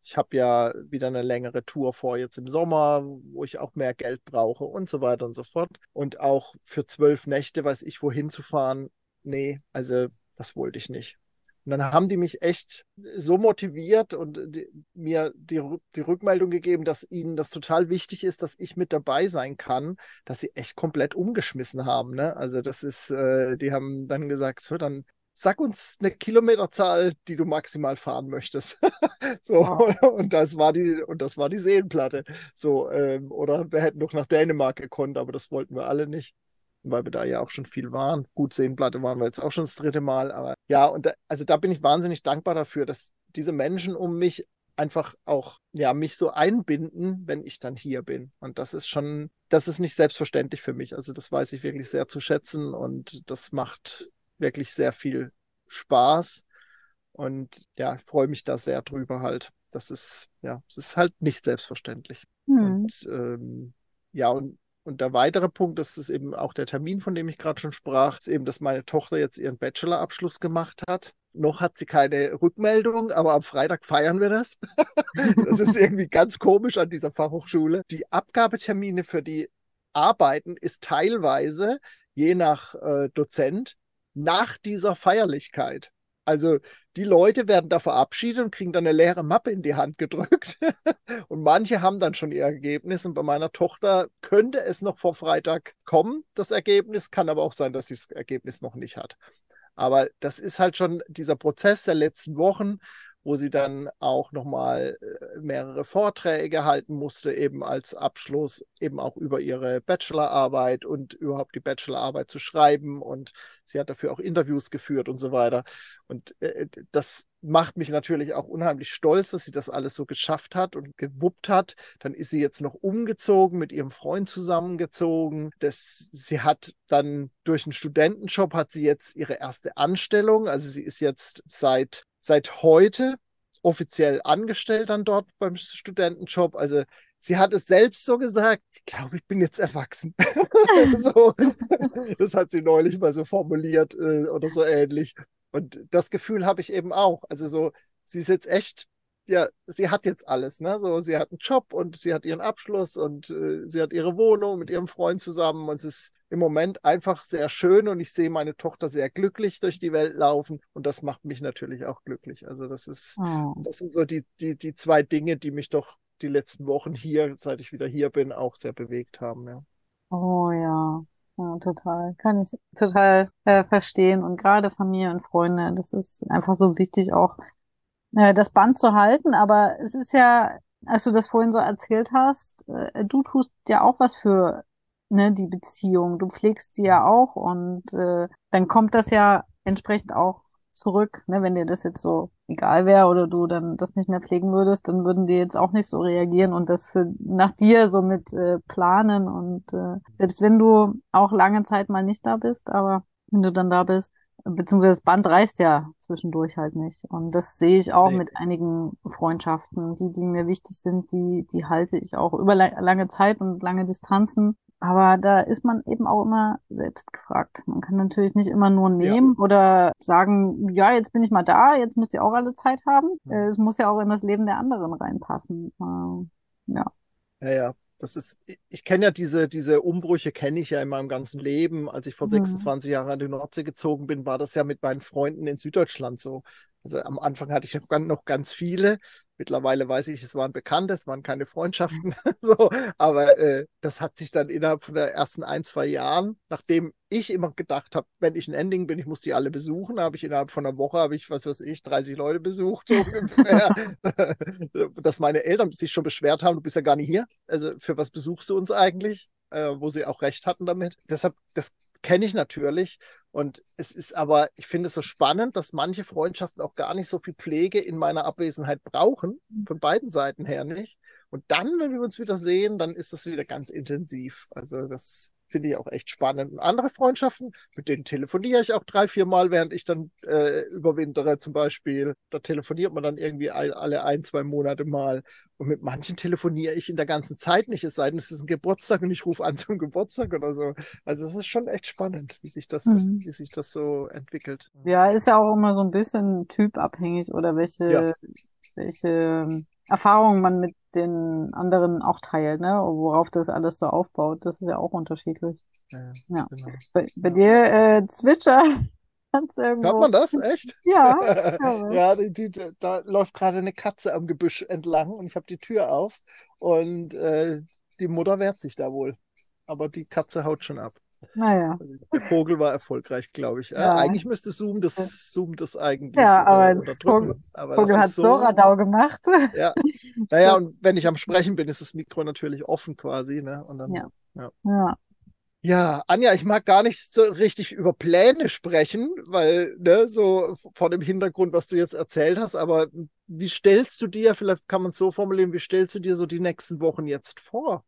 ich habe ja wieder eine längere Tour vor jetzt im Sommer, wo ich auch mehr Geld brauche und so weiter und so fort. Und auch für zwölf Nächte, weiß ich, wohin zu fahren, nee, also das wollte ich nicht. Und dann haben die mich echt so motiviert und die, mir die, die Rückmeldung gegeben, dass ihnen das total wichtig ist, dass ich mit dabei sein kann, dass sie echt komplett umgeschmissen haben. Ne? Also das ist, äh, die haben dann gesagt, so, dann sag uns eine Kilometerzahl, die du maximal fahren möchtest. So, Wow. und das war die, und das war die Seenplatte. So, ähm, oder wir hätten noch nach Dänemark gekonnt, aber das wollten wir alle nicht, weil wir da ja auch schon viel waren. Gut, Seenplatte waren wir jetzt auch schon das dritte Mal, aber ja, und da, also da bin ich wahnsinnig dankbar dafür, dass diese Menschen um mich einfach auch, ja, mich so einbinden, wenn ich dann hier bin. Und das ist schon, das ist nicht selbstverständlich für mich. Also das weiß ich wirklich sehr zu schätzen und das macht wirklich sehr viel Spaß. Und ja, ich freue mich da sehr drüber halt. Das ist, ja, es ist halt nicht selbstverständlich. Und Hm. ähm, ja, und, und der weitere Punkt, das ist eben auch der Termin, von dem ich gerade schon sprach, ist eben, dass meine Tochter jetzt ihren Bachelorabschluss gemacht hat. Noch hat sie keine Rückmeldung, aber am Freitag feiern wir das. Das ist irgendwie ganz komisch an dieser Fachhochschule. Die Abgabetermine für die Arbeiten ist teilweise, je nach äh, Dozent, nach dieser Feierlichkeit. Also die Leute werden da verabschiedet und kriegen dann eine leere Mappe in die Hand gedrückt. Und manche haben dann schon ihr Ergebnis. Und bei meiner Tochter könnte es noch vor Freitag kommen, das Ergebnis. Kann aber auch sein, dass sie das Ergebnis noch nicht hat. Aber das ist halt schon dieser Prozess der letzten Wochen, wo sie dann auch nochmal mehrere Vorträge halten musste, eben als Abschluss, eben auch über ihre Bachelorarbeit und überhaupt die Bachelorarbeit zu schreiben. Und sie hat dafür auch Interviews geführt und so weiter. Und äh, das macht mich natürlich auch unheimlich stolz, dass sie das alles so geschafft hat und gewuppt hat. Dann ist sie jetzt noch umgezogen, mit ihrem Freund zusammengezogen. Das, sie hat dann durch einen Studentenjob hat sie jetzt ihre erste Anstellung. Also sie ist jetzt seit seit heute offiziell angestellt dann dort beim Studentenjob. Also sie hat es selbst so gesagt, ich glaube, ich bin jetzt erwachsen. So, das hat sie neulich mal so formuliert äh, oder so ähnlich. Und das Gefühl habe ich eben auch. Also so, sie ist jetzt echt, ja, sie hat jetzt alles, ne? So, sie hat einen Job und sie hat ihren Abschluss und äh, sie hat ihre Wohnung mit ihrem Freund zusammen und es ist im Moment einfach sehr schön und ich sehe meine Tochter sehr glücklich durch die Welt laufen und das macht mich natürlich auch glücklich. Also das ist, Oh. das sind so die, die, die zwei Dinge, die mich doch die letzten Wochen hier, seit ich wieder hier bin, auch sehr bewegt haben, ja. Oh ja. Ja, total. Kann ich total äh, verstehen. Und gerade Familie und Freunde, das ist einfach so wichtig, auch äh, das Band zu halten. Aber es ist ja, als du das vorhin so erzählt hast, äh, du tust ja auch was für, ne, die Beziehung. Du pflegst sie ja auch und äh, dann kommt das ja entsprechend auch zurück, ne? Wenn dir das jetzt so egal wäre oder du dann das nicht mehr pflegen würdest, dann würden die jetzt auch nicht so reagieren und das für nach dir so mit äh, planen und äh, selbst wenn du auch lange Zeit mal nicht da bist, aber wenn du dann da bist, beziehungsweise das Band reißt ja zwischendurch halt nicht. Und das sehe ich auch Nee, mit einigen Freundschaften, die, die mir wichtig sind, die, die halte ich auch über la lange Zeit und lange Distanzen. Aber da ist man eben auch immer selbst gefragt. Man kann natürlich nicht immer nur ja. nehmen oder sagen, ja, jetzt bin ich mal da, jetzt müsst ihr auch alle Zeit haben. Äh, Es muss ja auch in das Leben der anderen reinpassen. Äh, ja. Ja, ja. Das ist, ich, ich kenne ja diese, diese Umbrüche, kenne ich ja in meinem ganzen Leben. Als ich vor Mhm. sechsundzwanzig Jahren an die Nordsee gezogen bin, war das ja mit meinen Freunden in Süddeutschland so. Also am Anfang hatte ich noch ganz, noch ganz viele. Mittlerweile weiß ich, es waren Bekannte, es waren keine Freundschaften. So, aber äh, das hat sich dann innerhalb von der ersten ein, zwei Jahren, nachdem ich immer gedacht habe, wenn ich ein Ending bin, ich muss die alle besuchen, habe ich innerhalb von einer Woche, habe ich, was weiß ich, dreißig Leute besucht, so ungefähr. Dass meine Eltern sich schon beschwert haben, du bist ja gar nicht hier. Also für was besuchst du uns eigentlich? Äh, wo sie auch recht hatten damit. Deshalb, das kenne ich natürlich. Und es ist aber, ich finde es so spannend, dass manche Freundschaften auch gar nicht so viel Pflege in meiner Abwesenheit brauchen, von beiden Seiten her nicht. Und dann, wenn wir uns wieder sehen, dann ist das wieder ganz intensiv. Also das finde ich auch echt spannend. Und andere Freundschaften, mit denen telefoniere ich auch drei, vier Mal, während ich dann äh, überwintere zum Beispiel. Da telefoniert man dann irgendwie all, alle ein, zwei Monate mal. Und mit manchen telefoniere ich in der ganzen Zeit nicht, es sei denn, es ist ein Geburtstag und ich rufe an zum Geburtstag oder so. Also es ist schon echt spannend, wie sich das, Mhm. wie sich das so entwickelt. Ja, ist ja auch immer so ein bisschen typabhängig oder Ja, welche, welche Erfahrungen man mit den anderen auch teilt, ne? Worauf das alles so aufbaut. Das ist ja auch unterschiedlich. Ja, Ja. genau. Bei, bei Ja. dir äh, zwitschert es Hört irgendwo. man das? Echt? Ja, ich glaube. Ja, die, die, da läuft gerade eine Katze am Gebüsch entlang und ich habe die Tür auf und äh, die Mutter wehrt sich da wohl. Aber die Katze haut schon ab. Naja, Also der Vogel war erfolgreich, glaube ich. Äh, ja. eigentlich müsste Zoom das, Zoom das eigentlich Ja, äh, aber Vogel, unterdrücken. Aber das Vogel ist hat so, Soradau gemacht. ja. Naja, und wenn ich am Sprechen bin, ist das Mikro natürlich offen quasi, ne? Und dann, Ja, ja. ja. Ja, Anja, ich mag gar nicht so richtig über Pläne sprechen, weil, ne, so vor dem Hintergrund, was du jetzt erzählt hast, aber wie stellst du dir, vielleicht kann man es so formulieren, wie stellst du dir so die nächsten Wochen jetzt vor?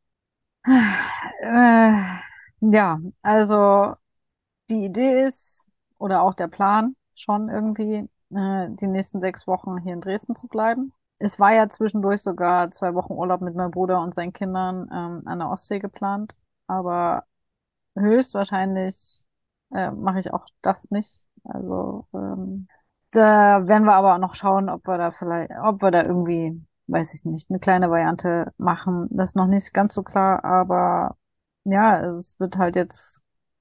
Äh, ja, also die Idee ist, oder auch der Plan, schon irgendwie äh, die nächsten sechs Wochen hier in Dresden zu bleiben. Es war ja zwischendurch sogar zwei Wochen Urlaub mit meinem Bruder und seinen Kindern ähm, an der Ostsee geplant, aber höchstwahrscheinlich äh, mache ich auch das nicht. Also ähm, da werden wir aber auch noch schauen, ob wir da vielleicht, ob wir da irgendwie, weiß ich nicht, eine kleine Variante machen. Das ist noch nicht ganz so klar, aber ja, es wird halt jetzt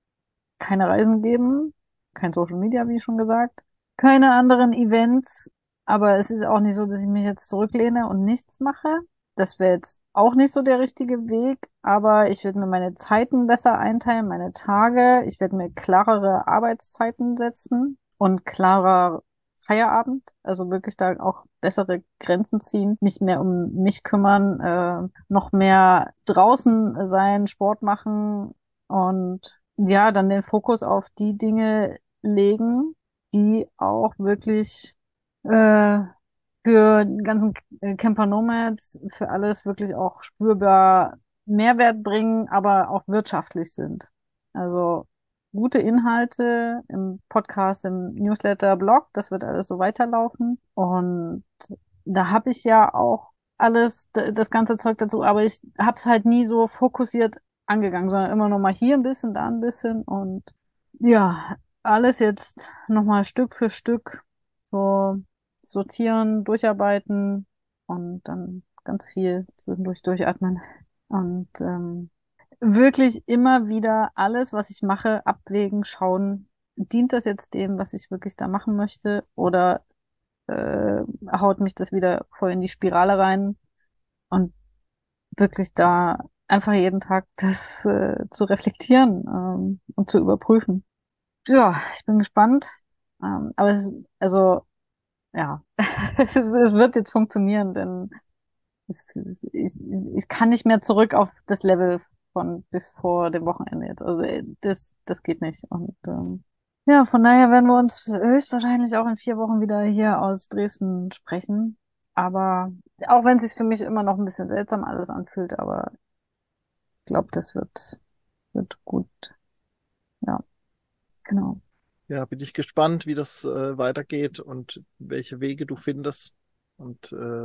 keine Reisen geben, kein Social Media, wie schon gesagt, keine anderen Events, aber es ist auch nicht so, dass ich mich jetzt zurücklehne und nichts mache. Das wäre jetzt auch nicht so der richtige Weg, aber ich werde mir meine Zeiten besser einteilen, meine Tage. Ich werde mir klarere Arbeitszeiten setzen und klarer Feierabend, also wirklich da auch bessere Grenzen ziehen, mich mehr um mich kümmern, äh, noch mehr draußen sein, Sport machen und ja, dann den Fokus auf die Dinge legen, die auch wirklich äh, für den ganzen äh, Camper Nomads, für alles wirklich auch spürbar Mehrwert bringen, aber auch wirtschaftlich sind. Also gute Inhalte im Podcast, im Newsletter, Blog, das wird alles so weiterlaufen. Und da habe ich ja auch alles, d- das ganze Zeug dazu, aber ich habe es halt nie so fokussiert angegangen, sondern immer noch mal hier ein bisschen, da ein bisschen und ja, alles jetzt nochmal Stück für Stück so sortieren, durcharbeiten und dann ganz viel zwischendurch durchatmen. Und ähm, wirklich immer wieder alles, was ich mache, abwägen, schauen, dient das jetzt dem, was ich wirklich da machen möchte, oder äh, haut mich das wieder voll in die Spirale rein und wirklich da einfach jeden Tag das äh, zu reflektieren ähm, und zu überprüfen. Ja, ich bin gespannt. Ähm, aber es ist, also, ja, es, ist, es wird jetzt funktionieren, denn es, es, ich, ich kann nicht mehr zurück auf das Level von bis vor dem Wochenende jetzt. Also äh, das, das geht nicht. Und ähm, ja, von daher werden wir uns höchstwahrscheinlich auch in vier Wochen wieder hier aus Dresden sprechen. Aber auch wenn es sich für mich immer noch ein bisschen seltsam alles anfühlt, aber ich glaube, das wird, wird gut. Ja, genau. Ja, bin ich gespannt, wie das äh, weitergeht und welche Wege du findest und äh,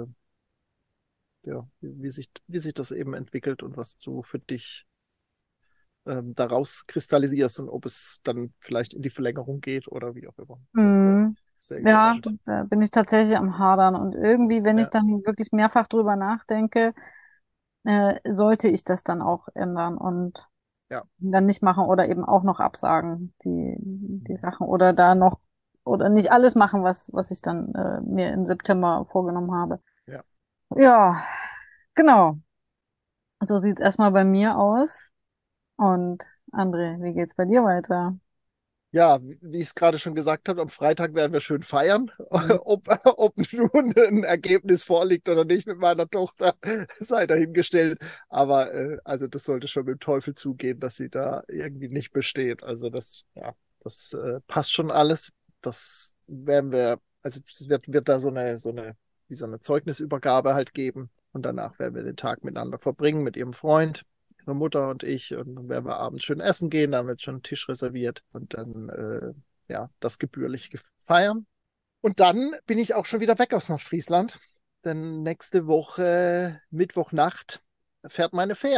ja, wie, wie sich, wie sich das eben entwickelt und was du für dich ähm, daraus kristallisierst und ob es dann vielleicht in die Verlängerung geht oder wie auch immer. Mhm. Sehr Ja, gespannt. da bin ich tatsächlich am Hadern. Und irgendwie, wenn ich Ja, dann wirklich mehrfach drüber nachdenke, äh, sollte ich das dann auch ändern und ja. dann nicht machen oder eben auch noch absagen, die, die Sachen. Oder da noch, oder nicht alles machen, was, was ich dann äh, mir im September vorgenommen habe. Ja. Ja, genau. So sieht's erstmal bei mir aus. Und André, wie geht's bei dir weiter? Ja, wie wie ich es gerade schon gesagt habe, am Freitag werden wir schön feiern. Mhm. Ob, ob nun ein Ergebnis vorliegt oder nicht mit meiner Tochter, sei dahingestellt. Aber äh, also das sollte schon mit dem Teufel zugehen, dass sie da irgendwie nicht besteht. Also das, ja, das äh, passt schon alles. Das werden wir, also es wird, wird da so eine, so eine, wie so eine Zeugnisübergabe halt geben. Und danach werden wir den Tag miteinander verbringen mit ihrem Freund, ihre Mutter und ich. Und dann werden wir abends schön essen gehen. Da haben wir jetzt schon einen Tisch reserviert. Und dann, äh, ja, das gebührlich feiern. Und dann bin ich auch schon wieder weg aus Nordfriesland. Denn nächste Woche, Mittwochnacht, fährt meine Fähre.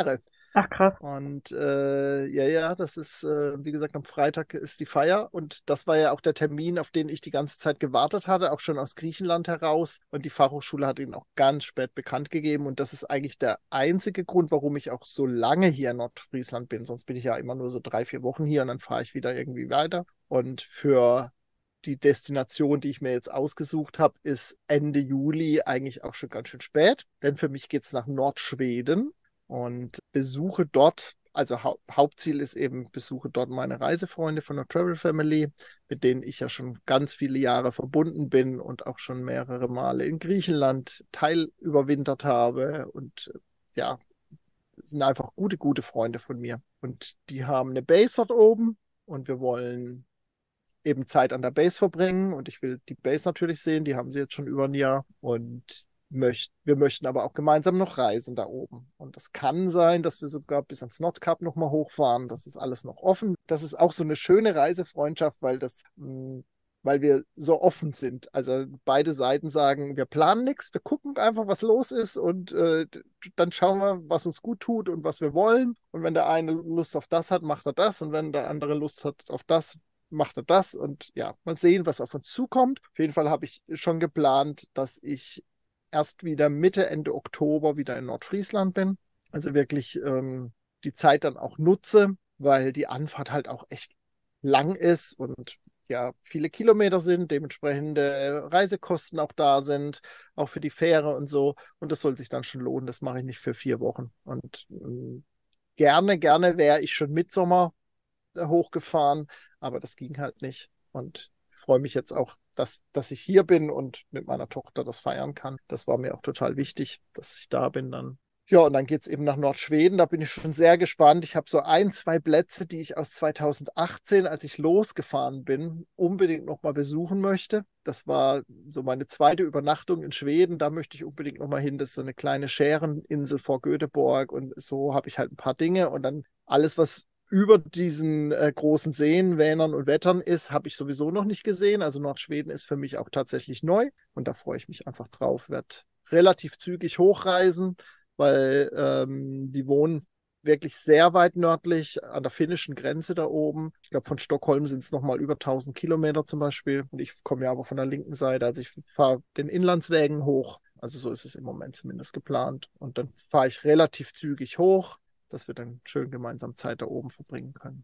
Ach, krass. Und äh, ja, ja, das ist, äh, wie gesagt, am Freitag ist die Feier. Und das war ja auch der Termin, auf den ich die ganze Zeit gewartet hatte, auch schon aus Griechenland heraus. Und die Fachhochschule hat ihn auch ganz spät bekannt gegeben. Und das ist eigentlich der einzige Grund, warum ich auch so lange hier in Nordfriesland bin. Sonst bin ich ja immer nur so drei, vier Wochen hier und dann fahre ich wieder irgendwie weiter. Und für die Destination, die ich mir jetzt ausgesucht habe, ist Ende Juli eigentlich auch schon ganz schön spät. Denn für mich geht es nach Nordschweden und besuche dort, also Hau Hauptziel ist eben, besuche dort meine Reisefreunde von der Travel Family, mit denen ich ja schon ganz viele Jahre verbunden bin und auch schon mehrere Male in Griechenland teilüberwintert habe. Und ja, sind einfach gute, gute Freunde von mir. Und die haben eine Base dort oben und wir wollen eben Zeit an der Base verbringen und ich will die Base natürlich sehen, die haben sie jetzt schon über ein Jahr und möcht, wir möchten aber auch gemeinsam noch reisen da oben. Und das kann sein, dass wir sogar bis ans Nordkap nochmal hochfahren. Das ist alles noch offen. Das ist auch so eine schöne Reisefreundschaft, weil das, mh, weil wir so offen sind. Also beide Seiten sagen, wir planen nichts, wir gucken einfach, was los ist und äh, dann schauen wir, was uns gut tut und was wir wollen. Und wenn der eine Lust auf das hat, macht er das. Und wenn der andere Lust hat auf das, macht er das. Und ja, mal sehen, was auf uns zukommt. Auf jeden Fall habe ich schon geplant, dass ich erst wieder Mitte, Ende Oktober wieder in Nordfriesland bin. Also wirklich ähm, die Zeit dann auch nutze, weil die Anfahrt halt auch echt lang ist und ja, viele Kilometer sind, dementsprechende Reisekosten auch da sind, auch für die Fähre und so. Und das soll sich dann schon lohnen. Das mache ich nicht für vier Wochen. Und ähm, gerne, gerne wäre ich schon Mitsommer hochgefahren, aber das ging halt nicht. Und ich freue mich jetzt auch, dass, dass ich hier bin und mit meiner Tochter das feiern kann. Das war mir auch total wichtig, dass ich da bin dann. Ja, und dann geht es eben nach Nordschweden. Da bin ich schon sehr gespannt. Ich habe so ein, zwei Plätze, die ich aus zweitausendachtzehn, als ich losgefahren bin, unbedingt nochmal besuchen möchte. Das war so meine zweite Übernachtung in Schweden. Da möchte ich unbedingt nochmal hin. Das ist so eine kleine Schäreninsel vor Göteborg. Und so habe ich halt ein paar Dinge. Und dann alles, was über diesen äh, großen Seen, Vänern und Wettern ist, habe ich sowieso noch nicht gesehen. Also Nordschweden ist für mich auch tatsächlich neu und da freue ich mich einfach drauf. Werde relativ zügig hochreisen, weil ähm, die wohnen wirklich sehr weit nördlich an der finnischen Grenze da oben. Ich glaube, von Stockholm sind es nochmal über tausend Kilometer zum Beispiel. Und ich komme ja aber von der linken Seite. Also ich fahre den Inlandswägen hoch. Also so ist es im Moment zumindest geplant. Und dann fahre ich relativ zügig hoch, dass wir dann schön gemeinsam Zeit da oben verbringen können.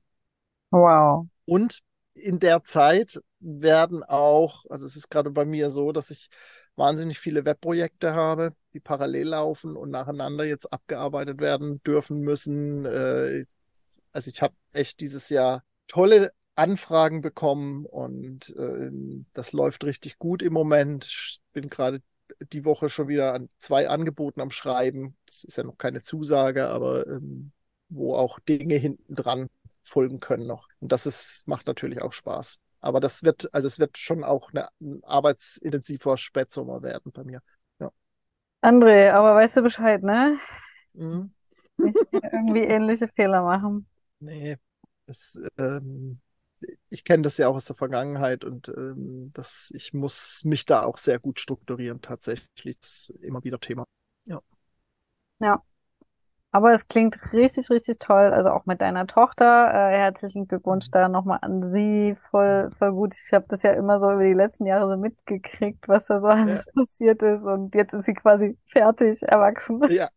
Wow. Und in der Zeit werden auch, also es ist gerade bei mir so, dass ich wahnsinnig viele Webprojekte habe, die parallel laufen und nacheinander jetzt abgearbeitet werden dürfen müssen. Also ich habe echt dieses Jahr tolle Anfragen bekommen und äh, das läuft richtig gut im Moment. Ich bin gerade die Woche schon wieder an zwei Angeboten am Schreiben. Das ist ja noch keine Zusage, aber ähm, wo auch Dinge hinten dran folgen können noch. Und das ist, macht natürlich auch Spaß. Aber das wird, also es wird schon auch eine, ein arbeitsintensiver Spätsommer werden bei mir. Ja. André, aber weißt du Bescheid, ne? Mhm. Nicht hier irgendwie ähnliche Fehler machen. Nee, das, ähm, ich kenne das ja auch aus der Vergangenheit und ähm, das, ich muss mich da auch sehr gut strukturieren, tatsächlich. Das ist immer wieder Thema. Ja. Ja. Aber es klingt richtig, richtig toll. Also auch mit deiner Tochter. Äh, herzlichen Glückwunsch da nochmal an sie. Voll, voll gut. Ich habe das ja immer so über die letzten Jahre so mitgekriegt, was da so Ja. alles passiert ist. Und jetzt ist sie quasi fertig, erwachsen. Ja.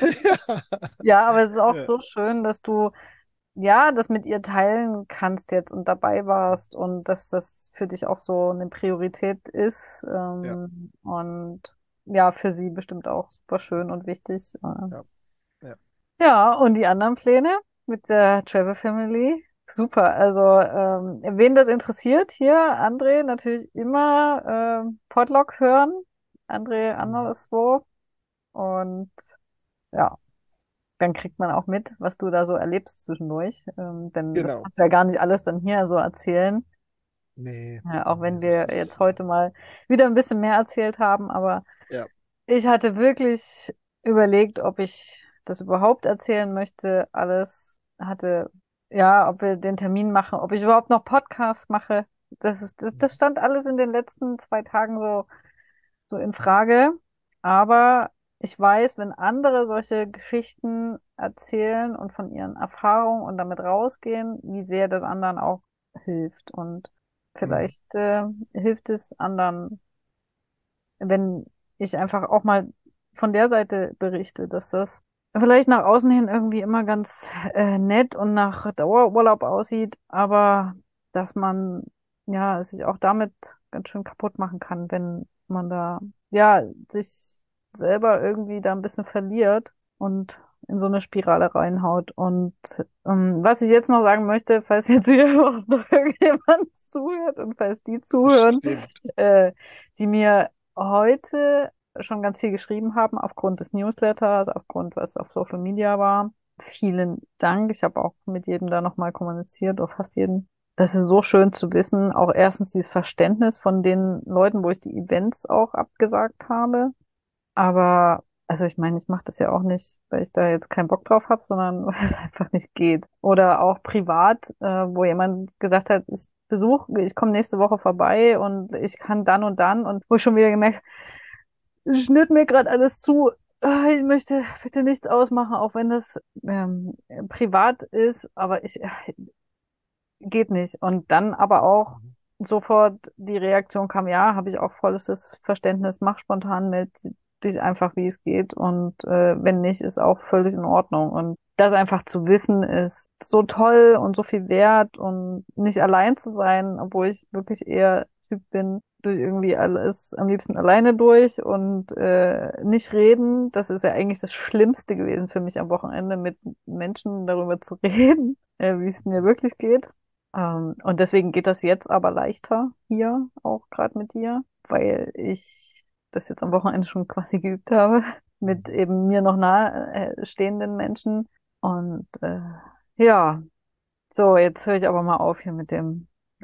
Ja, aber es ist auch Ja. so schön, dass du ja das mit ihr teilen kannst jetzt und dabei warst und dass das für dich auch so eine Priorität ist. Ja. Ähm, und ja, für sie bestimmt auch super schön und wichtig. Äh, Ja. Ja. Ja, und die anderen Pläne mit der Travel Family? Super. Also, ähm, wen das interessiert, hier, André, natürlich immer ähm, Podlog hören. André Mhm. anderswo. Und ja, dann kriegt man auch mit, was du da so erlebst zwischendurch. Ähm, denn das Genau. kannst du ja gar nicht alles dann hier so erzählen. Nee, Ja, auch nee, wenn das wir ist, jetzt äh, heute mal wieder ein bisschen mehr erzählt haben, aber ja. ich hatte wirklich überlegt, ob ich das überhaupt erzählen möchte. Alles hatte, ja, ob wir den Termin machen, ob ich überhaupt noch Podcasts mache. Das ist, das, das stand alles in den letzten zwei Tagen so, so in Frage. Aber ich weiß, wenn andere solche Geschichten erzählen und von ihren Erfahrungen und damit rausgehen, wie sehr das anderen auch hilft. Und Mhm. vielleicht äh, hilft es anderen, wenn ich einfach auch mal von der Seite berichte, dass das vielleicht nach außen hin irgendwie immer ganz äh, nett und nach Dauerurlaub aussieht, aber dass man ja sich auch damit ganz schön kaputt machen kann, wenn man da ja sich selber irgendwie da ein bisschen verliert und in so eine Spirale reinhaut. Und ähm, was ich jetzt noch sagen möchte, falls jetzt hier auch noch irgendjemand zuhört und falls die zuhören, Bestimmt. äh, die mir heute schon ganz viel geschrieben haben aufgrund des Newsletters, aufgrund was auf Social Media war. Vielen Dank. Ich habe auch mit jedem da nochmal kommuniziert, oder fast jeden. Das ist so schön zu wissen. Auch erstens dieses Verständnis von den Leuten, wo ich die Events auch abgesagt habe. Aber, also ich meine, ich mache das ja auch nicht, weil ich da jetzt keinen Bock drauf habe, sondern weil es einfach nicht geht. Oder auch privat, äh, wo jemand gesagt hat, ich besuche, ich komme nächste Woche vorbei und ich kann dann und dann und wo ich schon wieder gemerkt, es schnürt mir gerade alles zu. Ah, ich möchte bitte nichts ausmachen, auch wenn das ähm, privat ist, aber ich äh, geht nicht. Und dann aber auch Mhm. sofort die Reaktion kam, ja, habe ich auch volles Verständnis, mach spontan mit, dich einfach, wie es geht. Und äh, wenn nicht, ist auch völlig in Ordnung. Und das einfach zu wissen, ist so toll und so viel wert und nicht allein zu sein, obwohl ich wirklich eher Typ bin, durch irgendwie alles am liebsten alleine durch und äh, nicht reden. Das ist ja eigentlich das Schlimmste gewesen für mich am Wochenende, mit Menschen darüber zu reden, äh, wie es mir wirklich geht. Ähm, und deswegen geht das jetzt aber leichter hier, auch gerade mit dir, weil ich das jetzt am Wochenende schon quasi geübt habe, mit Mhm. eben mir noch nahe äh, stehenden Menschen. Und äh, ja, so, jetzt höre ich aber mal auf hier mit dem.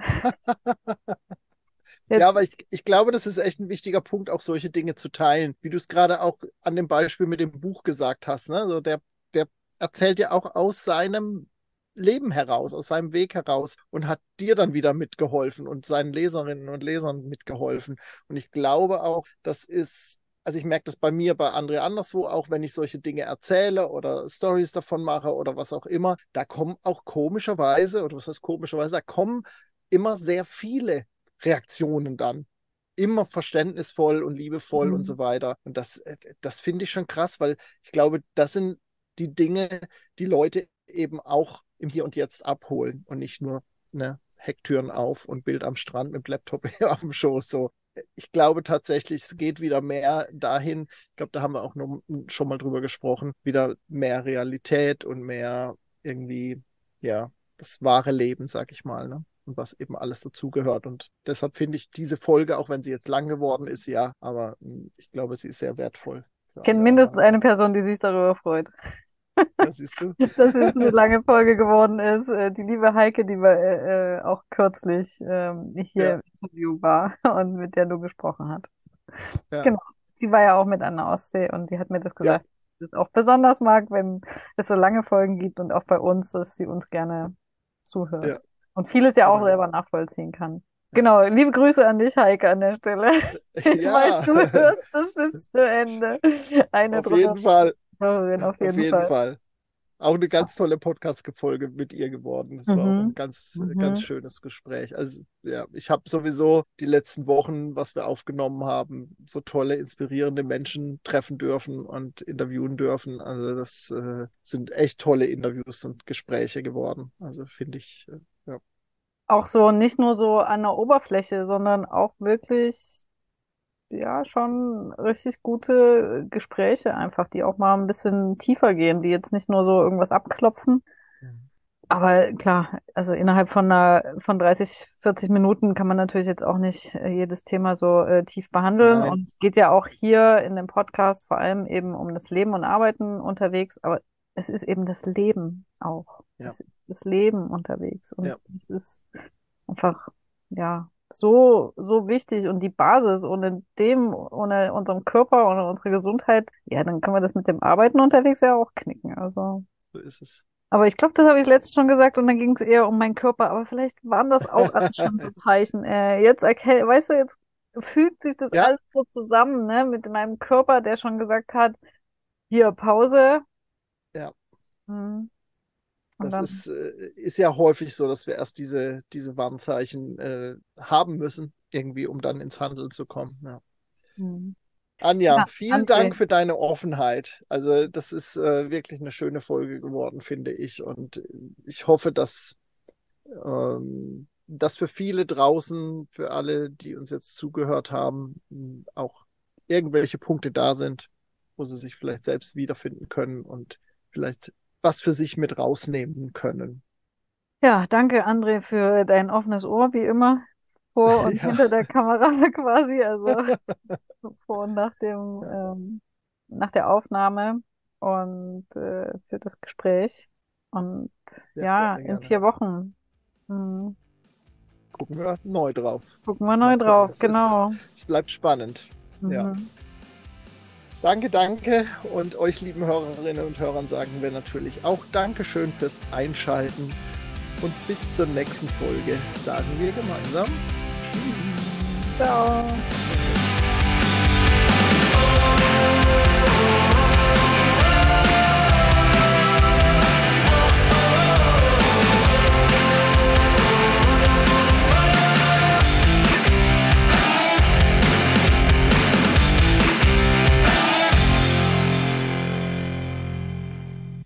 Ja, Jetzt, aber ich, ich glaube, das ist echt ein wichtiger Punkt, auch solche Dinge zu teilen, wie du es gerade auch an dem Beispiel mit dem Buch gesagt hast. Ne? Also der, der erzählt ja auch aus seinem Leben heraus, aus seinem Weg heraus und hat dir dann wieder mitgeholfen und seinen Leserinnen und Lesern mitgeholfen. Und ich glaube auch, das ist, also ich merke das bei mir, bei André anderswo, auch wenn ich solche Dinge erzähle oder Stories davon mache oder was auch immer, da kommen auch komischerweise, oder was heißt komischerweise, da kommen immer sehr viele Reaktionen dann. Immer verständnisvoll und liebevoll und Mhm. so weiter. Und das, äh, das finde ich schon krass, weil ich glaube, das sind die Dinge, die Leute eben auch im Hier und Jetzt abholen und nicht nur ne, Hecktüren auf und Bild am Strand mit dem Laptop auf dem Schoß. So. Ich glaube tatsächlich, es geht wieder mehr dahin. Ich glaube, da haben wir auch noch, schon mal drüber gesprochen, wieder mehr Realität und mehr irgendwie, ja, das wahre Leben, sag ich mal, ne? Und was eben alles dazugehört. Und deshalb finde ich diese Folge, auch wenn sie jetzt lang geworden ist, ja, aber mh, ich glaube, sie ist sehr wertvoll Ich für kenne alle mindestens anderen eine auch. Person, die sich darüber freut, Ja, siehst du? dass es eine lange Folge geworden ist. Äh, Die liebe Heike, die war äh, äh, auch kürzlich ähm, hier Ja, im Interview war und mit der du gesprochen hattest. ja, Genau. Sie war ja auch mit an der Ostsee und die hat mir das ja, gesagt, dass sie das auch besonders mag, wenn es so lange Folgen gibt und auch bei uns, dass sie uns gerne zuhört. ja, Und vieles ja auch genau. selber nachvollziehen kann. Ja, Genau, liebe Grüße an dich, Heike, an der Stelle. Ich weiß, ja. du hörst es bis zu Ende. Eine Auf treue jeden Fall, Hörerin auf auf jeden jeden Fall. Fall. Auch eine ganz tolle Podcast-Folge mit ihr geworden. Das war auch ein Mhm. ganz, ganz Mhm. schönes Gespräch. Also, ja, ich habe sowieso die letzten Wochen, was wir aufgenommen haben, so tolle, inspirierende Menschen treffen dürfen und interviewen dürfen. Also, das äh, sind echt tolle Interviews und Gespräche geworden. Also, finde ich, äh, ja. Auch so nicht nur so an der Oberfläche, sondern auch wirklich ja, schon richtig gute Gespräche einfach, die auch mal ein bisschen tiefer gehen, die jetzt nicht nur so irgendwas abklopfen. Aber klar, also innerhalb von einer, von dreißig, vierzig Minuten kann man natürlich jetzt auch nicht äh, jedes Thema so äh, tief behandeln. Nein, Und es geht ja auch hier in dem Podcast vor allem eben um das Leben und Arbeiten unterwegs. Aber es ist eben das Leben auch. ja, Es ist das Leben unterwegs. Und ja, es ist einfach, ja, so, so wichtig und die Basis. Ohne dem, ohne unseren Körper, ohne unsere Gesundheit, ja, dann können wir das mit dem Arbeiten unterwegs ja auch knicken. Also. so ist es. Aber ich glaube, das habe ich letztens schon gesagt und dann ging es eher um meinen Körper. Aber vielleicht waren das auch alles schon so Zeichen. Äh, jetzt erkenne, weißt du, jetzt fügt sich das Ja. alles so zusammen, ne? Mit meinem Körper, der schon gesagt hat, hier Pause. Ja. Hm. Und Das dann, ist, äh, ist ja häufig so, dass wir erst diese, diese Warnzeichen äh, haben müssen, irgendwie, um dann ins Handeln zu kommen. Ja. hm. Anja, Ja, vielen André, Dank für deine Offenheit. Also das ist äh, wirklich eine schöne Folge geworden, finde ich. Und ich hoffe, dass ähm, dass für viele draußen, für alle, die uns jetzt zugehört haben, mh, auch irgendwelche Punkte da sind, wo sie sich vielleicht selbst wiederfinden können und vielleicht was für sich mit rausnehmen können. ja, danke, André, für dein offenes Ohr, wie immer, vor und Ja, hinter der Kamera quasi, also vor und nach dem, ja, ähm, nach der Aufnahme und äh, für das Gespräch. Und sehr, ja, sehr in gerne. vier Wochen hm, Gucken wir neu drauf. gucken wir Mal neu gucken. drauf, Es ist, genau. es bleibt spannend. Ja. Mhm. Danke, danke. Und euch lieben Hörerinnen und Hörern sagen wir natürlich auch Dankeschön fürs Einschalten. Und bis zur nächsten Folge sagen wir gemeinsam Tschüss. Ciao.